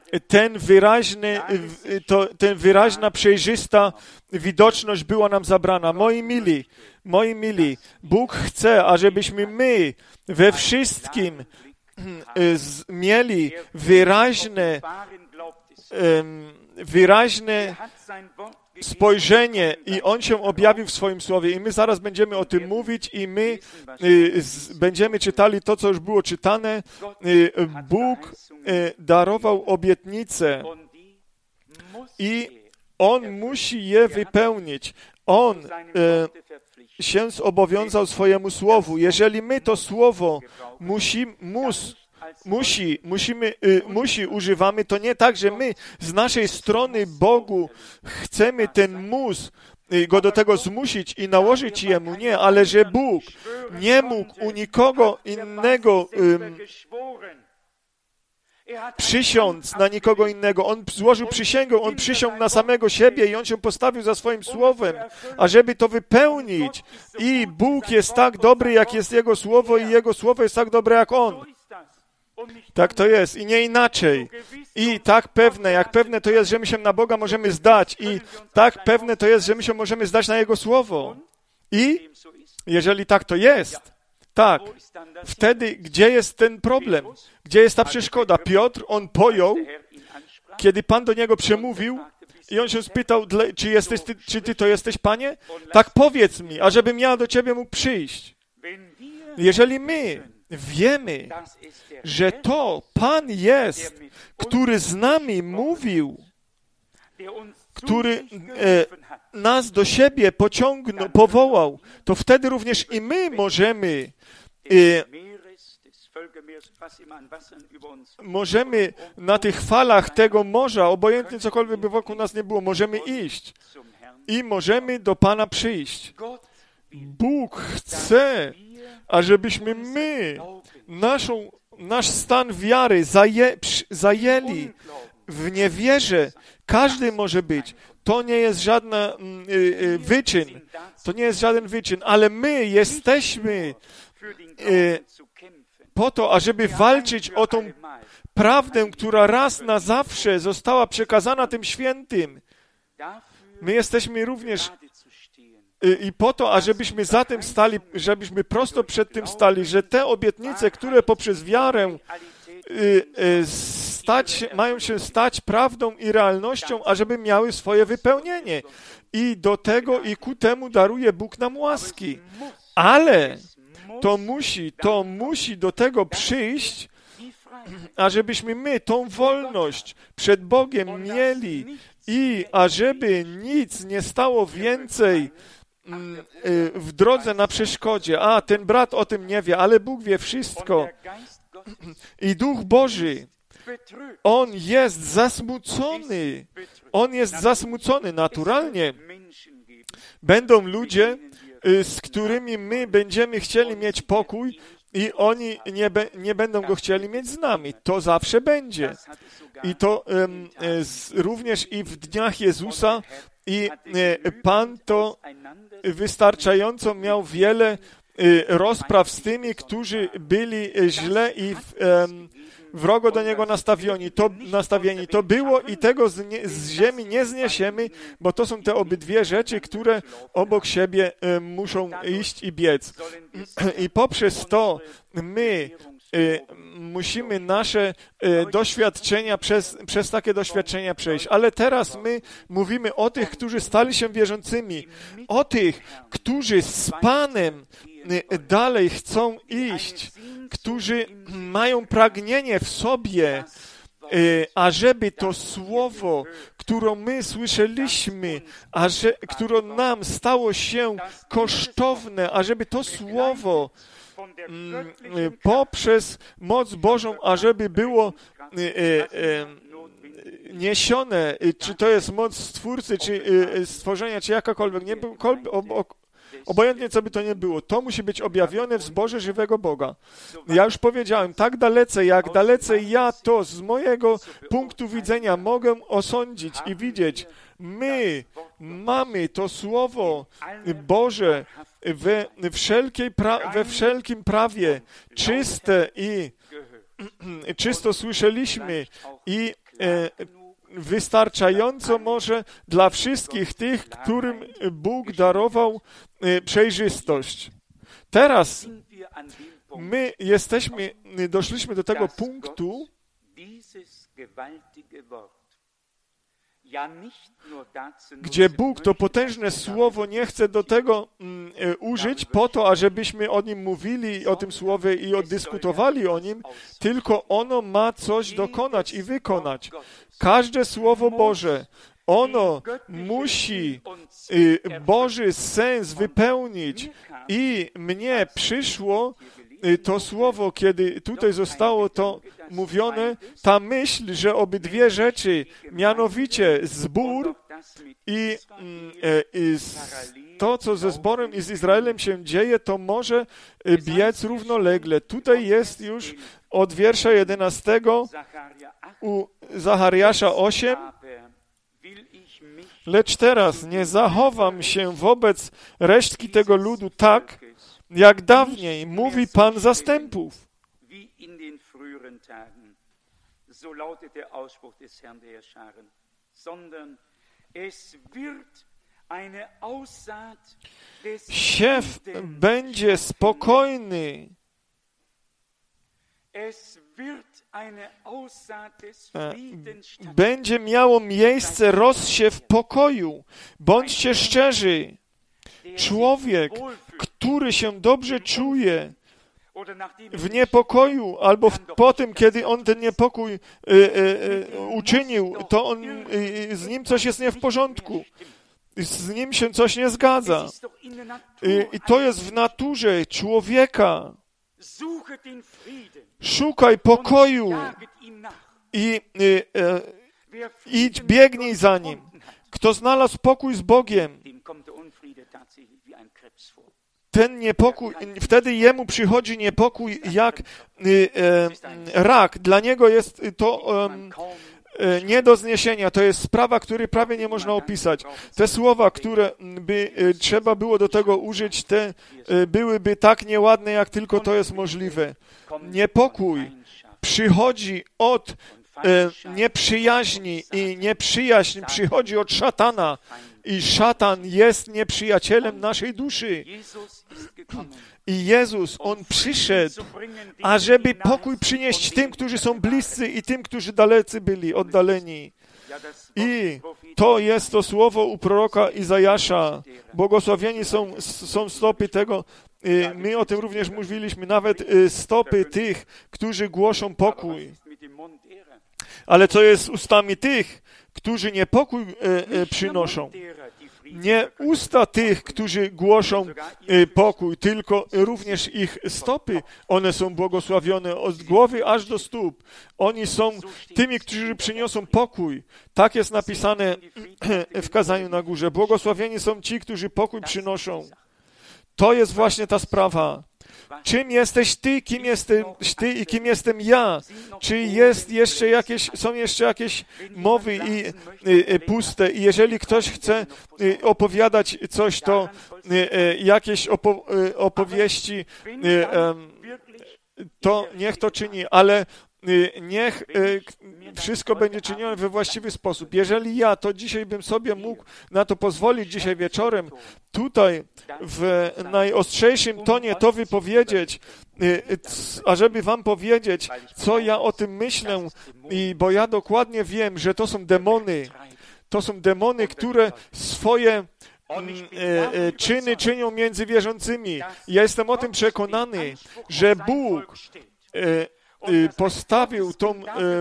A: ten wyraźna, przejrzysta widoczność była nam zabrana. Moi mili, Bóg chce, ażebyśmy my we wszystkim mieli wyraźne spojrzenie i On się objawił w swoim Słowie. I my zaraz będziemy o tym mówić i my będziemy czytali to, co już było czytane. Bóg darował obietnice i On musi je wypełnić. On się zobowiązał swojemu Słowu. Jeżeli my to Słowo używamy, to nie tak, że my z naszej strony Bogu chcemy ten go do tego zmusić i nałożyć Jemu. Nie, ale że Bóg nie mógł u nikogo innego przysiąc na nikogo innego. On złożył przysięgę, On przysiągł na samego siebie i On się postawił za swoim Słowem, ażeby to wypełnić. I Bóg jest tak dobry, jak jest Jego Słowo i Jego Słowo jest tak dobre, jak On. Tak to jest i nie inaczej. I tak pewne, jak pewne to jest, że my się na Boga możemy zdać i tak pewne to jest, że my się możemy zdać na Jego Słowo. I jeżeli tak to jest, tak, wtedy gdzie jest ten problem? Gdzie jest ta przeszkoda? Piotr, on pojął, kiedy Pan do niego przemówił i on się spytał, czy Ty to jesteś, Panie? Tak powiedz mi, ażebym ja do Ciebie mógł przyjść. Jeżeli my wiemy, że to Pan jest, który z nami mówił, który nas do siebie powołał, to wtedy również i my możemy możemy na tych falach tego morza, obojętnie cokolwiek by wokół nas nie było, możemy iść i możemy do Pana przyjść. Bóg chce, ażebyśmy my nasz stan wiary zajęli. W niewierze każdy może być. To nie jest żaden wyczyn. To nie jest żaden wyczyn, ale my jesteśmy po to, ażeby walczyć o tą prawdę, która raz na zawsze została przekazana tym świętym. My jesteśmy również i po to, ażebyśmy za tym stali, żebyśmy prosto przed tym stali, że te obietnice, które poprzez wiarę mają się stać prawdą i realnością, ażeby miały swoje wypełnienie. I do tego i ku temu daruje Bóg nam łaski. Ale to musi do tego przyjść, ażebyśmy my tą wolność przed Bogiem mieli i ażeby nic nie stało więcej w drodze na przeszkodzie. Ten brat o tym nie wie, ale Bóg wie wszystko. I Duch Boży, On jest zasmucony. On jest zasmucony naturalnie. Będą ludzie, z którymi my będziemy chcieli mieć pokój i oni nie będą go chcieli mieć z nami. To zawsze będzie. I to również i w dniach Jezusa i Pan to wystarczająco miał wiele rozpraw z którzy byli źle i wrogo do Niego nastawieni. To było i tego z ziemi nie zniesiemy, bo to są te obydwie rzeczy, które obok siebie muszą iść i biec. I poprzez to my musimy nasze doświadczenia, przez takie doświadczenia przejść. Ale teraz my mówimy o tych, którzy stali się wierzącymi, o tych, którzy z Panem dalej chcą iść, którzy mają pragnienie w sobie, ażeby to słowo, które my słyszeliśmy, które nam stało się kosztowne, ażeby to słowo poprzez moc Bożą, ażeby było niesione, czy to jest moc Stwórcy, czy stworzenia, czy jakakolwiek, obojętnie co by to nie było, to musi być objawione w zborze żywego Boga. Ja już powiedziałem, tak dalece, jak dalece ja to z mojego punktu widzenia mogę osądzić i widzieć, my mamy to Słowo Boże we wszelkim prawie czyste i czysto słyszeliśmy i wystarczająco może dla wszystkich tych, którym Bóg darował przejrzystość. Teraz my doszliśmy do tego punktu, gdzie Bóg to potężne słowo nie chce do tego użyć po to, ażebyśmy o nim mówili, o tym słowie i dyskutowali o nim, tylko ono ma coś dokonać i wykonać. Każde Słowo Boże, ono musi Boży sens wypełnić i mnie przyszło to słowo, kiedy tutaj zostało to mówione, ta myśl, że obydwie rzeczy, mianowicie zbór i to, co ze zborem i z Izraelem się dzieje, to może biec równolegle. Tutaj jest już od wiersza 11 u Zachariasza 8, lecz teraz nie zachowam się wobec resztki tego ludu tak, jak dawniej, mówi Pan zastępów. Siew będzie spokojny. Będzie miało miejsce rozsiew pokoju. Bądźcie szczerzy. Człowiek, który się dobrze czuje w niepokoju, albo po tym, kiedy on ten niepokój uczynił, to z nim coś jest nie w porządku. Z nim się coś nie zgadza. I to jest w naturze człowieka. Szukaj pokoju i idź, biegnij za nim. Kto znalazł pokój z Bogiem, ten niepokój, wtedy jemu przychodzi niepokój jak rak. Dla niego jest to nie do zniesienia. To jest sprawa, której prawie nie można opisać. Te słowa, które by trzeba było do tego użyć, te byłyby tak nieładne, jak tylko to jest możliwe. Niepokój przychodzi od nieprzyjaźni i nieprzyjaźń przychodzi od szatana i szatan jest nieprzyjacielem naszej duszy. I Jezus, On przyszedł, ażeby pokój przynieść tym, którzy są bliscy i tym, którzy dalecy byli, oddaleni. I to jest to słowo u proroka Izajasza. Błogosławieni są stopy tego, my o tym również mówiliśmy, nawet stopy tych, którzy głoszą pokój. Ale co jest z ustami tych, którzy niepokój przynoszą? Nie usta tych, którzy głoszą pokój, tylko również ich stopy. One są błogosławione od głowy aż do stóp. Oni są tymi, którzy przyniosą pokój. Tak jest napisane w kazaniu na górze. Błogosławieni są ci, którzy pokój przynoszą. To jest właśnie ta sprawa. Czym jesteś ty, kim jesteś ty i kim jestem ja? Czy są jeszcze jakieś mowy i puste? I jeżeli ktoś chce opowiadać coś, to jakieś opowieści, to niech to czyni, ale niech wszystko będzie czynione we właściwy sposób. Jeżeli ja, to dzisiaj bym sobie mógł na to pozwolić, dzisiaj wieczorem, tutaj w najostrzejszym tonie to wypowiedzieć, ażeby wam powiedzieć, co ja o tym myślę, bo ja dokładnie wiem, że to są demony. To są demony, które swoje czyny czynią między wierzącymi. Ja jestem o tym przekonany, że Bóg postawił to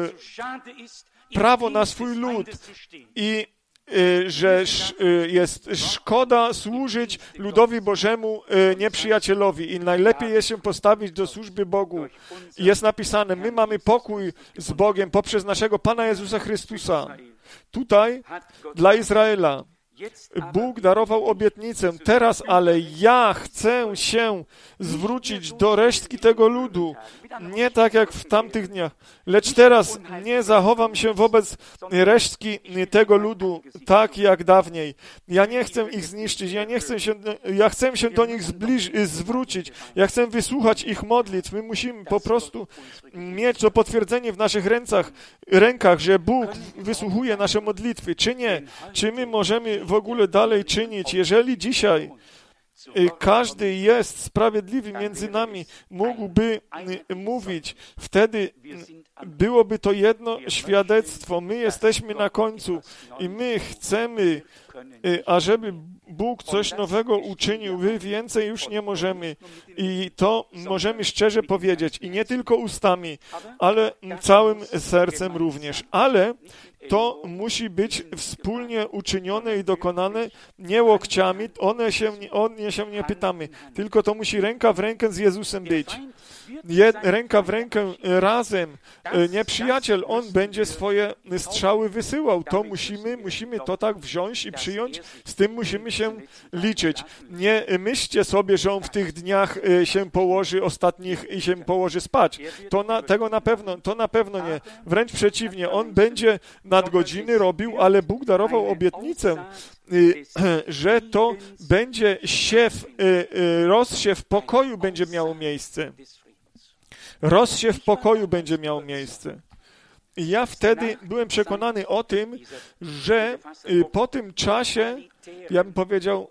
A: prawo na swój lud i że jest szkoda służyć ludowi Bożemu nieprzyjacielowi i najlepiej jest się postawić do służby Bogu. I jest napisane, my mamy pokój z Bogiem poprzez naszego Pana Jezusa Chrystusa. Tutaj dla Izraela Bóg darował obietnicę. Teraz ale ja chcę się zwrócić do resztki tego ludu. Nie tak jak w tamtych dniach. Lecz teraz nie zachowam się wobec resztki tego ludu tak jak dawniej. Ja nie chcę ich zniszczyć. Ja chcę się do nich zwrócić. Ja chcę wysłuchać ich modlitw. My musimy po prostu mieć to potwierdzenie w naszych rękach, że Bóg wysłuchuje nasze modlitwy. Czy nie? Czy my możemy w ogóle dalej czynić? Jeżeli dzisiaj każdy jest sprawiedliwy między nami, mógłby mówić, wtedy byłoby to jedno świadectwo. My jesteśmy na końcu i my chcemy, ażeby Bóg coś nowego uczynił. My więcej już nie możemy. I to możemy szczerze powiedzieć. I nie tylko ustami, ale całym sercem również. Ale to musi być wspólnie uczynione i dokonane, nie łokciami, one się nie pytamy, tylko to musi ręka w rękę z Jezusem być. Ręka w rękę razem. Nieprzyjaciel, on będzie swoje strzały wysyłał. To musimy to tak wziąć i przyjąć. Z tym musimy się liczyć. Nie myślcie sobie, że on w tych dniach się położy ostatnich i się położy spać. To na pewno nie. Wręcz przeciwnie, on będzie nadgodziny robił, ale Bóg darował obietnicę, że to będzie rozsiew pokoju będzie miało miejsce. Rozsiew pokoju będzie miał miejsce. I ja wtedy byłem przekonany o tym, że po tym czasie, ja bym powiedział,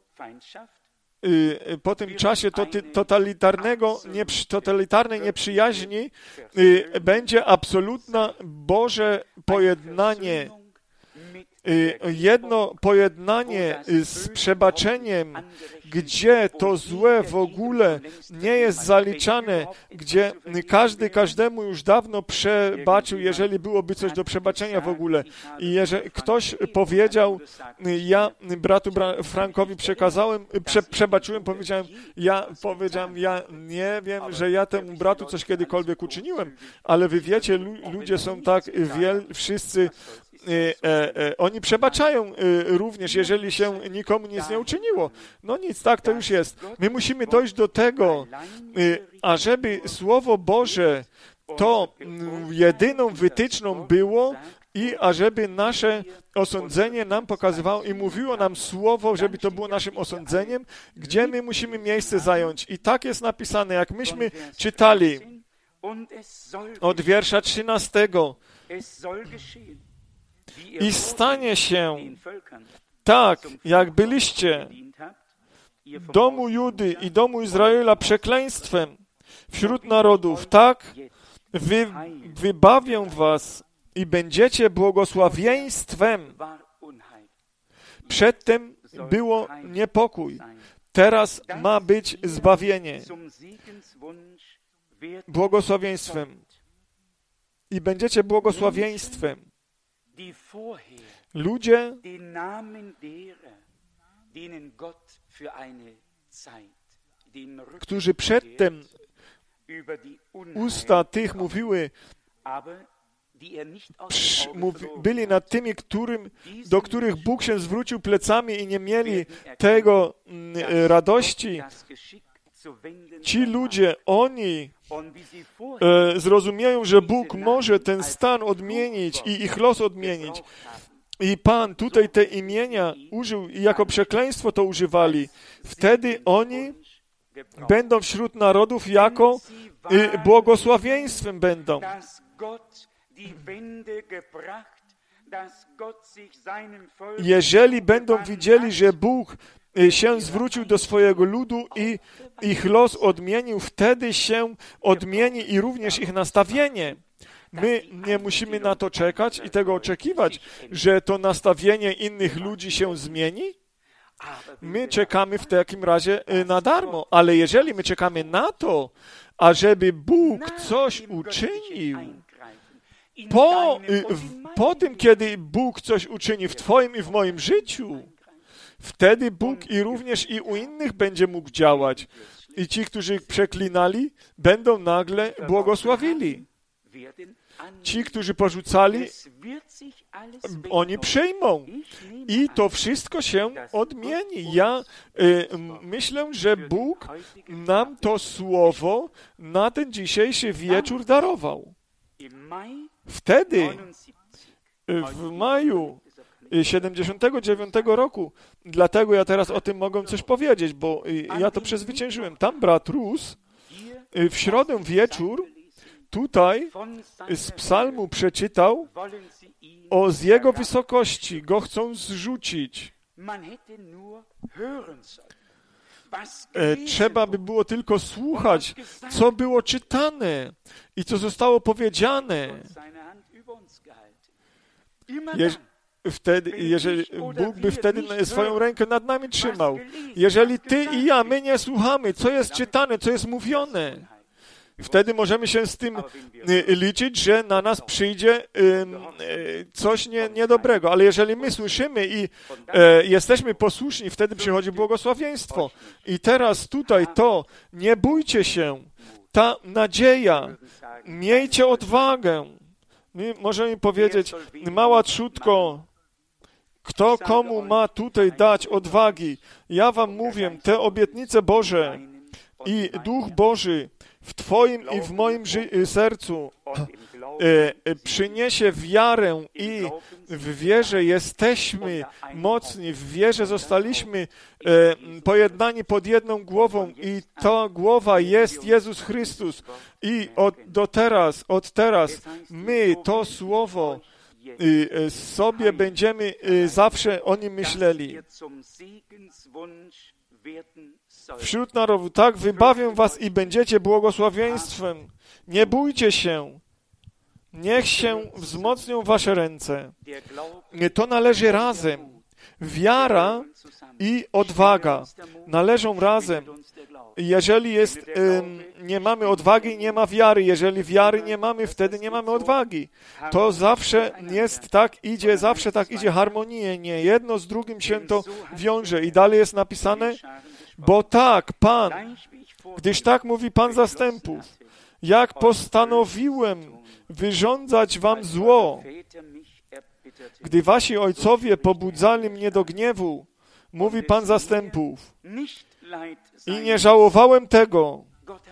A: po tym czasie totalitarnej nieprzyjaźni będzie absolutne Boże pojednanie jedno pojednanie z przebaczeniem, gdzie to złe w ogóle nie jest zaliczane, gdzie każdy każdemu już dawno przebaczył, jeżeli byłoby coś do przebaczenia w ogóle. I jeżeli ktoś powiedział, ja bratu Frankowi przebaczyłem, powiedziałem, ja nie wiem, że ja temu bratu coś kiedykolwiek uczyniłem, ale wy wiecie, ludzie są tak wszyscy oni przebaczają również, jeżeli się nikomu nic nie uczyniło. No nic, tak to już jest. My musimy dojść do tego, ażeby Słowo Boże to jedyną wytyczną było i ażeby nasze osądzenie nam pokazywało i mówiło nam Słowo, żeby to było naszym osądzeniem, gdzie my musimy miejsce zająć. I tak jest napisane, jak myśmy czytali od wiersza 13. I stanie się tak, jak byliście domu Judy i domu Izraela przekleństwem wśród narodów, tak wybawię was i będziecie błogosławieństwem. Przedtem było niepokój, teraz ma być zbawienie. Błogosławieństwem. I będziecie błogosławieństwem. Ludzie, którzy przedtem usta tych mówiły, byli nad tymi, do których Bóg się zwrócił plecami i nie mieli tego radości. Ci ludzie, oni zrozumieją, że Bóg może ten stan odmienić i ich los odmienić. I Pan tutaj te imienia użył i jako przekleństwo to używali. Wtedy oni będą wśród narodów jako błogosławieństwem będą. Jeżeli będą widzieli, że Bóg się zwrócił do swojego ludu i ich los odmienił, wtedy się odmieni i również ich nastawienie. My nie musimy na to czekać i tego oczekiwać, że to nastawienie innych ludzi się zmieni. My czekamy w takim razie na darmo, ale jeżeli my czekamy na to, ażeby Bóg coś uczynił, po tym, kiedy Bóg coś uczyni w Twoim i w moim życiu, wtedy Bóg i również i u innych będzie mógł działać. I ci, którzy przeklinali, będą nagle błogosławili. Ci, którzy porzucali, oni przyjmą. I to wszystko się odmieni. Ja myślę, że Bóg nam to słowo na ten dzisiejszy wieczór darował. Wtedy, w maju 79 roku, dlatego ja teraz o tym mogę coś powiedzieć, bo ja to przezwyciężyłem. Tam brat Rus w środę wieczór tutaj z psalmu przeczytał z jego wysokości, go chcą zrzucić. Trzeba by było tylko słuchać, co było czytane i co zostało powiedziane. Jeżeli Bóg by wtedy swoją rękę nad nami trzymał. Jeżeli ty i ja, my nie słuchamy, co jest czytane, co jest mówione, wtedy możemy się z tym liczyć, że na nas przyjdzie coś niedobrego. Ale jeżeli my słyszymy i jesteśmy posłuszni, wtedy przychodzi błogosławieństwo. I teraz tutaj to, nie bójcie się, ta nadzieja, miejcie odwagę. My możemy powiedzieć, mała trzódko, kto komu ma tutaj dać odwagi? Ja wam mówię, te obietnice Boże i Duch Boży w Twoim i w moim sercu przyniesie wiarę i w wierze jesteśmy mocni, w wierze zostaliśmy pojednani pod jedną głową i ta głowa jest Jezus Chrystus. I od teraz my to słowo sobie będziemy zawsze o nim myśleli. Wśród narodów, tak, wybawię was i będziecie błogosławieństwem. Nie bójcie się. Niech się wzmocnią wasze ręce. To należy razem. Wiara i odwaga należą razem. Jeżeli nie mamy odwagi, nie ma wiary. Jeżeli wiary nie mamy, wtedy nie mamy odwagi. To zawsze jest tak, zawsze tak idzie harmonijnie. Jedno z drugim się to wiąże. I dalej jest napisane, bo tak, Pan, gdyż tak mówi Pan zastępów, jak postanowiłem wyrządzać wam zło, gdy wasi ojcowie pobudzali mnie do gniewu, mówi Pan zastępów, i nie żałowałem tego.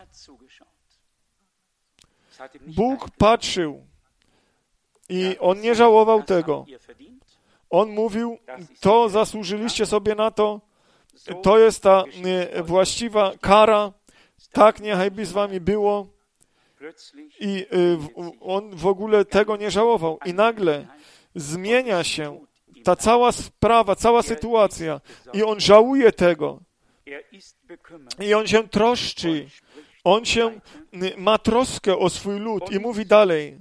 A: Bóg patrzył i On nie żałował tego. On mówił, to zasłużyliście sobie na to, to jest ta właściwa kara, tak niechaj by z wami było. I on w ogóle tego nie żałował. I nagle zmienia się ta cała sprawa, cała sytuacja. I on żałuje tego. I on się troszczy. On się ma troskę o swój lud i mówi dalej.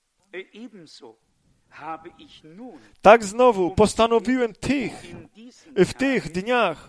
A: Tak znowu postanowiłem w tych dniach.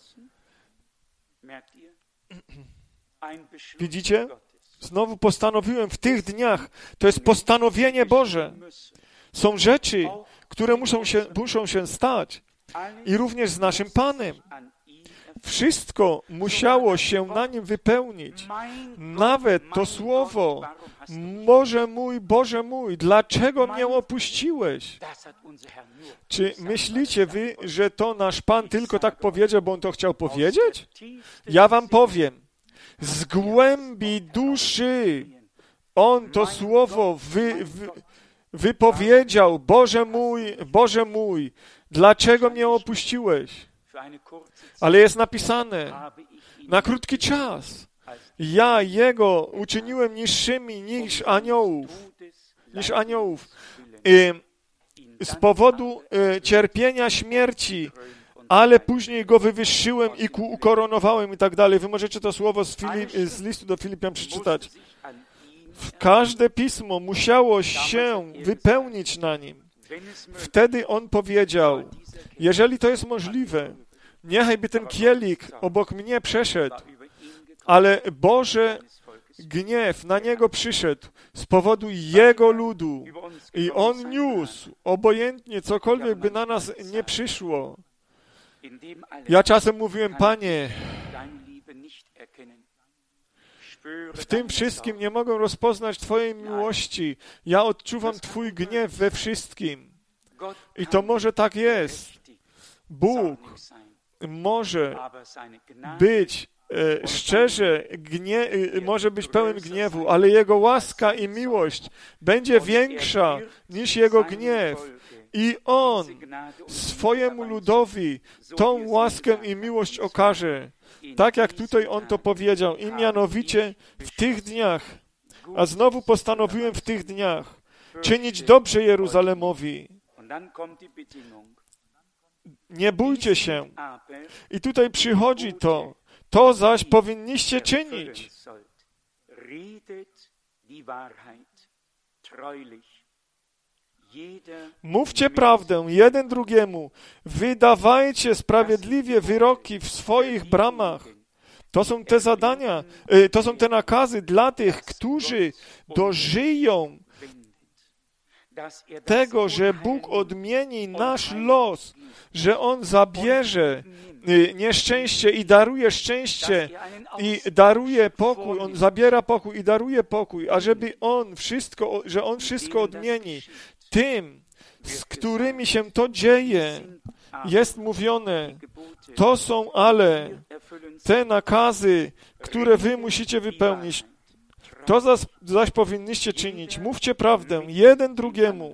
A: Widzicie? Znowu postanowiłem w tych dniach. To jest postanowienie Boże. Są rzeczy, które muszą się stać. I również z naszym Panem. Wszystko musiało się na Nim wypełnić. Nawet to słowo, Boże mój, dlaczego mnie opuściłeś? Czy myślicie wy, że to nasz Pan tylko tak powiedział, bo On to chciał powiedzieć? Ja wam powiem, z głębi duszy On to słowo wypowiedział, Boże mój, dlaczego mnie opuściłeś? Ale jest napisane, na krótki czas, ja Jego uczyniłem niższymi niż aniołów. Z powodu cierpienia śmierci, ale później Go wywyższyłem i ukoronowałem i tak dalej. Wy możecie to słowo z listu do Filipian przeczytać. Każde pismo musiało się wypełnić na Nim. Wtedy On powiedział, jeżeli to jest możliwe, niechaj by ten kielich obok mnie przeszedł, ale Boże gniew na Niego przyszedł z powodu Jego ludu i On niósł, obojętnie cokolwiek by na nas nie przyszło. Ja czasem mówiłem, Panie, w tym wszystkim nie mogę rozpoznać Twojej miłości. Ja odczuwam Twój gniew we wszystkim. I to może tak jest. Bóg może być szczerze, może być pełen gniewu, ale Jego łaska i miłość będzie większa niż Jego gniew. I On swojemu ludowi tą łaskę i miłość okaże. Tak jak tutaj On to powiedział. I mianowicie w tych dniach, a znowu postanowiłem w tych dniach, czynić dobrze Jeruzalemowi. Nie bójcie się. I tutaj przychodzi to zaś powinniście czynić. Mówcie prawdę jeden drugiemu, wydawajcie sprawiedliwie wyroki w swoich bramach. To są te zadania, to są te nakazy dla tych, którzy dożyją tego, że Bóg odmieni nasz los, że On zabierze nieszczęście i daruje szczęście i daruje pokój. On zabiera pokój i daruje pokój, a żeby On wszystko odmieni. Tym, z którymi się to dzieje, jest mówione, to są ale te nakazy, które wy musicie wypełnić. To zaś powinniście czynić. Mówcie prawdę jeden drugiemu.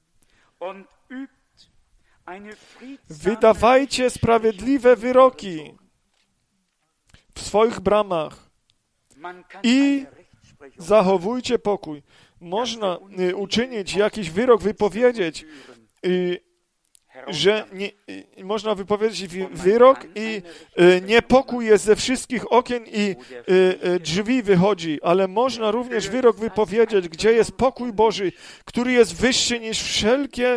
A: Wydawajcie sprawiedliwe wyroki w swoich bramach i zachowujcie pokój. Można uczynić jakiś wyrok, wypowiedzieć że można wypowiedzieć wyrok i niepokój jest ze wszystkich okien i drzwi wychodzi, ale można również wyrok wypowiedzieć, gdzie jest pokój Boży, który jest wyższy niż wszelkie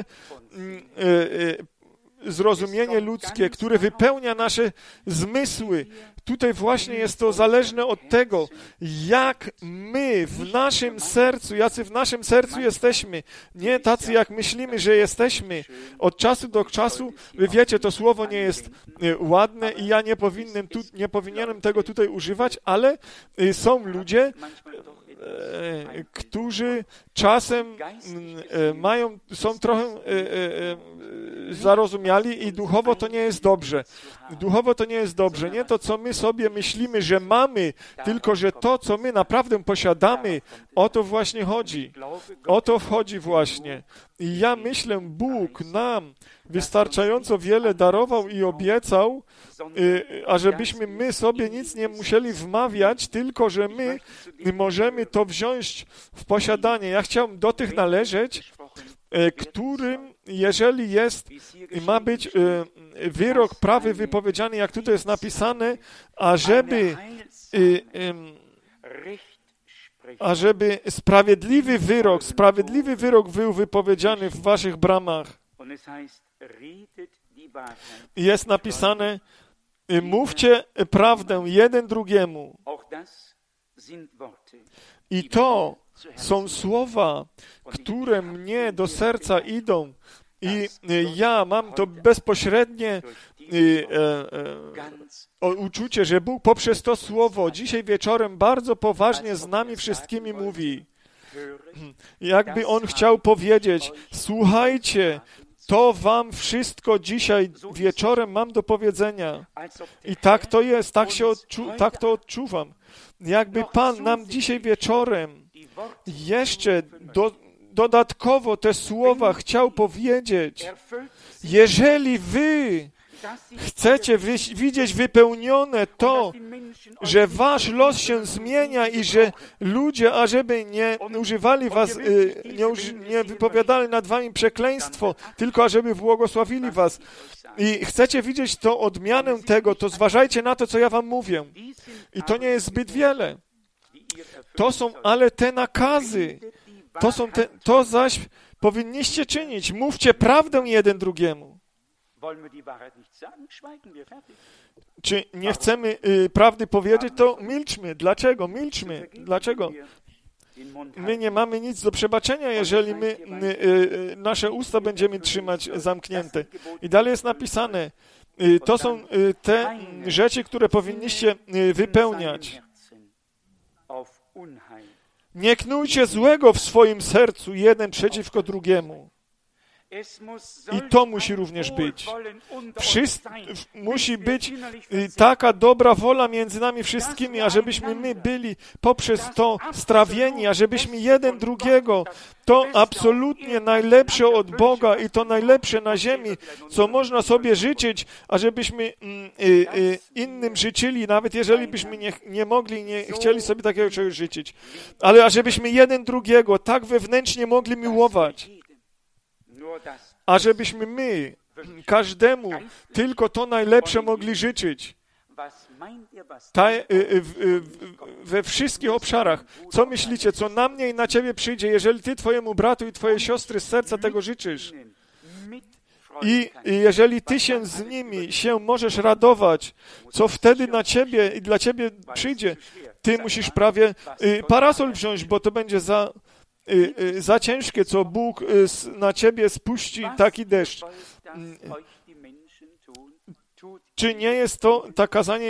A: zrozumienie ludzkie, które wypełnia nasze zmysły. Tutaj właśnie jest to zależne od tego, jak my w naszym sercu, jacy w naszym sercu jesteśmy. Nie tacy, jak myślimy, że jesteśmy. Od czasu do czasu, wy wiecie, to słowo nie jest ładne i ja nie powinienem tego tutaj używać, ale są ludzie, którzy czasem są trochę zarozumiali i duchowo to nie jest dobrze. Duchowo to nie jest dobrze. Nie to, co my sobie myślimy, że mamy, tylko że to, co my naprawdę posiadamy, o to właśnie chodzi. O to wchodzi właśnie. I ja myślę, Bóg nam wystarczająco wiele darował i obiecał, ażebyśmy my sobie nic nie musieli wmawiać, tylko że my możemy to wziąć w posiadanie. Ja chciałem do tych należeć, którym, jeżeli ma być wyrok prawy wypowiedziany, jak tutaj jest napisane, ażeby sprawiedliwy wyrok był wypowiedziany w waszych bramach. Jest napisane, mówcie prawdę jeden drugiemu. I to są słowa, które mnie do serca idą i ja mam to bezpośrednie uczucie, że Bóg poprzez to słowo dzisiaj wieczorem bardzo poważnie z nami wszystkimi mówi. Jakby On chciał powiedzieć, słuchajcie, to wam wszystko dzisiaj wieczorem mam do powiedzenia. I tak to jest, tak to odczuwam. Jakby Pan nam dzisiaj wieczorem jeszcze dodatkowo te słowa chciał powiedzieć. Jeżeli wy chcecie widzieć wypełnione to, że wasz los się zmienia i że ludzie, ażeby nie używali was, nie wypowiadali nad wami przekleństwo, tylko ażeby błogosławili was. I chcecie widzieć to odmianę tego, to zważajcie na to, co ja wam mówię. I to nie jest zbyt wiele. To są ale te nakazy. To zaś powinniście czynić. Mówcie prawdę jeden drugiemu. Czy nie chcemy prawdy powiedzieć, to milczmy. Dlaczego? Milczmy. Dlaczego? My nie mamy nic do przebaczenia, jeżeli my nasze usta będziemy trzymać zamknięte. I dalej jest napisane, to są te rzeczy, które powinniście wypełniać. Nie knujcie złego w swoim sercu jeden przeciwko drugiemu. I to musi również być. Musi być taka dobra wola między nami wszystkimi, ażebyśmy my byli poprzez to strawieni, ażebyśmy jeden drugiego, to absolutnie najlepsze od Boga i to najlepsze na ziemi, co można sobie życzyć, ażebyśmy innym życzyli, nawet jeżeli byśmy nie mogli, nie chcieli sobie takiego czegoś życzyć. Ale ażebyśmy jeden drugiego tak wewnętrznie mogli miłować, ażebyśmy my każdemu tylko to najlepsze mogli życzyć. We wszystkich obszarach. Co myślicie, co na mnie i na ciebie przyjdzie, jeżeli ty twojemu bratu i twojej siostry z serca tego życzysz? I jeżeli ty się z nimi możesz radować, co wtedy na ciebie i dla ciebie przyjdzie, ty musisz prawie parasol wziąć, bo to będzie za ciężkie, co Bóg na ciebie spuści taki deszcz. Czy nie jest to tak kazanie,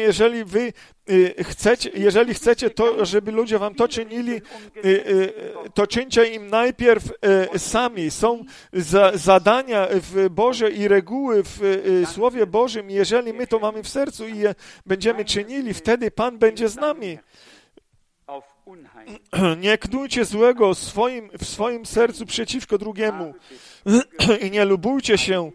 A: jeżeli chcecie to, żeby ludzie wam to czynili, to czyńcie im najpierw sami. Są zadania w Boże i reguły w Słowie Bożym. Jeżeli my to mamy w sercu i je będziemy czynili, wtedy Pan będzie z nami. Nie knujcie złego w swoim sercu przeciwko drugiemu i nie lubujcie się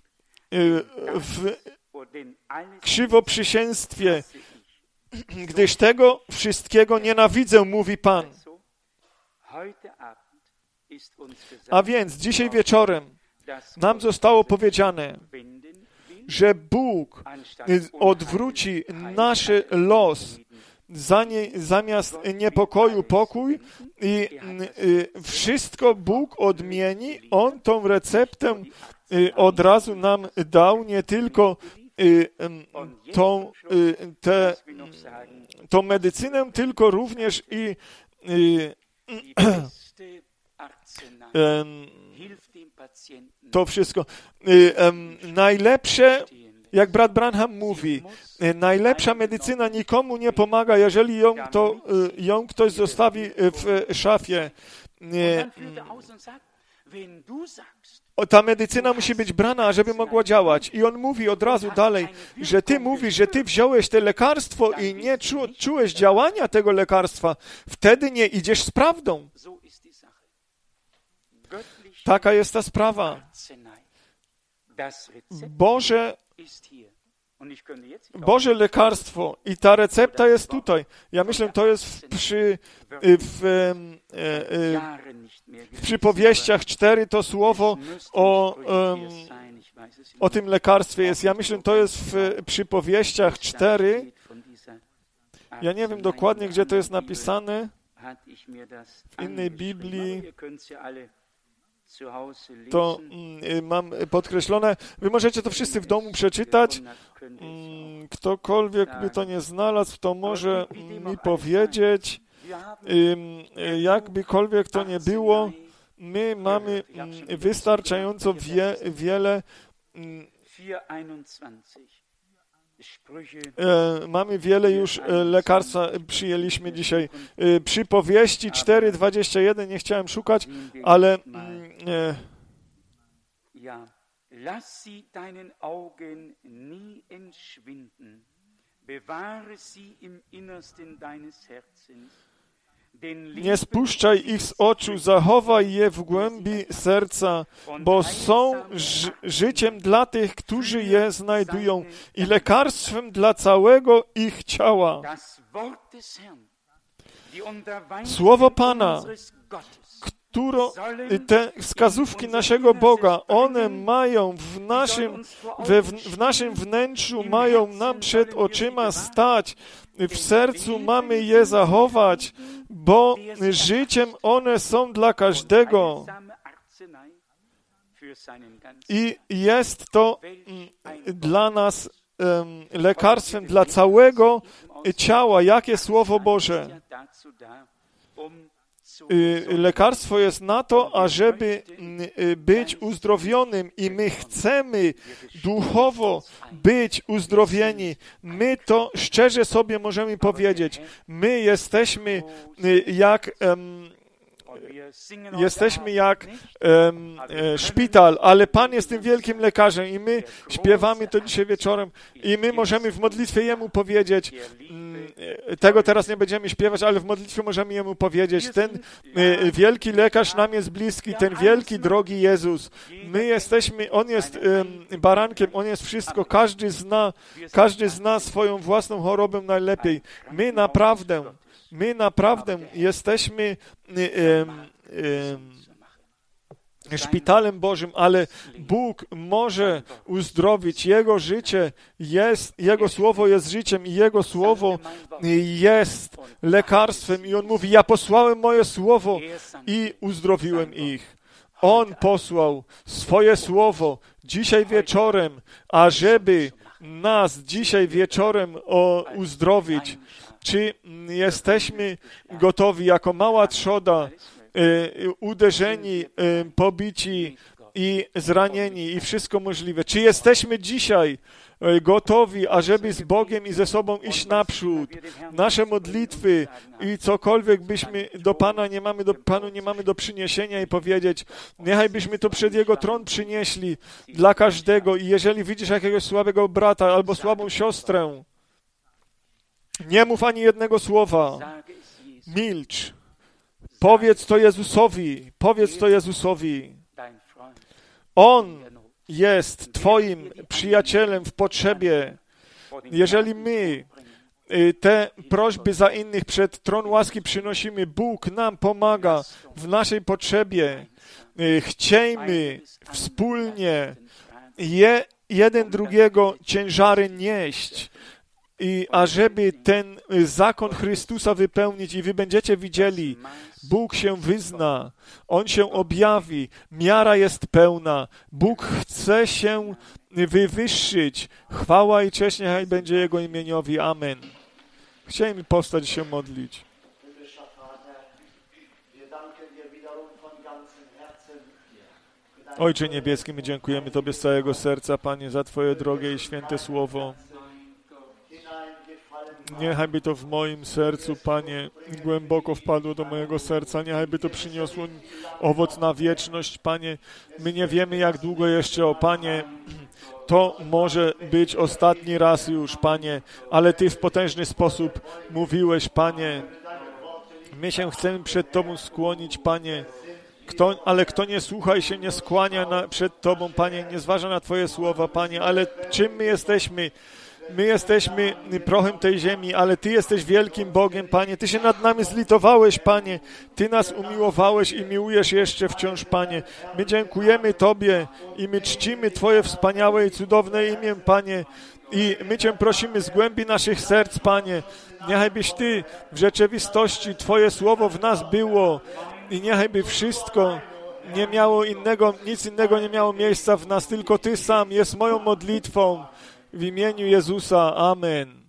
A: w krzywoprzysięstwie, gdyż tego wszystkiego nienawidzę, mówi Pan. A więc dzisiaj wieczorem Nam zostało powiedziane, że Bóg odwróci nasz los, zamiast niepokoju pokój i wszystko Bóg odmieni. On tą receptę od razu nam dał, nie tylko tą medycynę, tylko również i to wszystko. Najlepsze, jak brat Branham mówi, najlepsza medycyna nikomu nie pomaga, jeżeli ją ktoś zostawi w szafie. Ta medycyna musi być brana, żeby mogła działać. I on mówi od razu dalej, że ty mówisz, że ty wziąłeś te lekarstwo i nie czułeś działania tego lekarstwa. Wtedy nie idziesz z prawdą. Taka jest ta sprawa. Boże lekarstwo i ta recepta jest tutaj. Ja myślę, to jest w przypowieściach 4 to słowo o tym lekarstwie jest. Ja myślę, to jest w przypowieściach 4. Ja nie wiem dokładnie, gdzie to jest napisane. W innej Biblii to mam podkreślone. Wy możecie to wszyscy w domu przeczytać. Ktokolwiek by to nie znalazł, to może mi powiedzieć, jakbykolwiek to nie było, my mamy wystarczająco wiele mamy wiele już lekarstwa, przyjęliśmy dzisiaj. Przypowieści 4:21, nie chciałem szukać, ale lass sie deinen Augen nie entschwinden, bewahre sie im Innersten deines Herzens. Nie spuszczaj ich z oczu, zachowaj je w głębi serca, bo są życiem dla tych, którzy je znajdują i lekarstwem dla całego ich ciała. Słowo Pana, te wskazówki naszego Boga, one mają w naszym wnętrzu, mają nam przed oczyma stać, w sercu mamy je zachować, bo życiem one są dla każdego. I jest to dla nas lekarstwem dla całego ciała. Jakie Słowo Boże? Lekarstwo jest na to, ażeby być uzdrowionym i my chcemy duchowo być uzdrowieni. My to szczerze sobie możemy powiedzieć. My jesteśmy jak szpital, ale Pan jest tym wielkim lekarzem i my śpiewamy to dzisiaj wieczorem i my możemy w modlitwie Jemu powiedzieć, tego teraz nie będziemy śpiewać, ale w modlitwie możemy Jemu powiedzieć, ten wielki lekarz nam jest bliski, ten wielki, drogi Jezus. On jest barankiem, On jest wszystko, każdy zna swoją własną chorobę najlepiej. My naprawdę jesteśmy szpitalem Bożym, ale Bóg może uzdrowić. Jego życie Jego Słowo jest życiem i Jego Słowo jest lekarstwem. I On mówi, ja posłałem moje Słowo i uzdrowiłem ich. On posłał swoje Słowo dzisiaj wieczorem, ażeby nas dzisiaj wieczorem uzdrowić. Czy jesteśmy gotowi jako mała trzoda, uderzeni, pobici i zranieni i wszystko możliwe? Czy jesteśmy dzisiaj gotowi, ażeby z Bogiem i ze sobą iść naprzód? Nasze modlitwy i cokolwiek byśmy do Pana nie mamy do przyniesienia i powiedzieć, niechaj byśmy to przed Jego tron przynieśli dla każdego. I jeżeli widzisz jakiegoś słabego brata albo słabą siostrę, nie mów ani jednego słowa. Milcz. Powiedz to Jezusowi. On jest Twoim przyjacielem w potrzebie. Jeżeli my te prośby za innych przed tron łaski przynosimy, Bóg nam pomaga w naszej potrzebie. Chciejmy wspólnie jeden drugiego ciężary nieść, i ażeby ten zakon Chrystusa wypełnić i wy będziecie widzieli, Bóg się wyzna, On się objawi, miara jest pełna, Bóg chce się wywyższyć. Chwała i cześć niechaj będzie Jego imieniowi. Amen. Chciałem powstać i się modlić. Ojcze Niebieski, my dziękujemy Tobie z całego serca, Panie, za Twoje drogie i święte słowo. Niechaj by to w moim sercu, Panie, głęboko wpadło do mojego serca. Niechaj by to przyniosło owoc na wieczność, Panie. My nie wiemy, jak długo jeszcze, o Panie, to może być ostatni raz już, Panie, ale Ty w potężny sposób mówiłeś, Panie. My się chcemy przed Tobą skłonić, Panie. Ale kto nie słucha i się nie skłania przed Tobą, Panie, nie zważa na Twoje słowa, Panie, ale czym my jesteśmy? My jesteśmy prochem tej ziemi, ale Ty jesteś wielkim Bogiem, Panie. Ty się nad nami zlitowałeś, Panie. Ty nas umiłowałeś i miłujesz jeszcze wciąż, Panie. My dziękujemy Tobie i my czcimy Twoje wspaniałe i cudowne imię, Panie. I my Cię prosimy z głębi naszych serc, Panie. Niechaj byś Ty w rzeczywistości, Twoje słowo w nas było i niechaj by wszystko nie miało nic innego nie miało miejsca w nas, tylko Ty sam jest moją modlitwą. W imieniu Jezusa. Amen.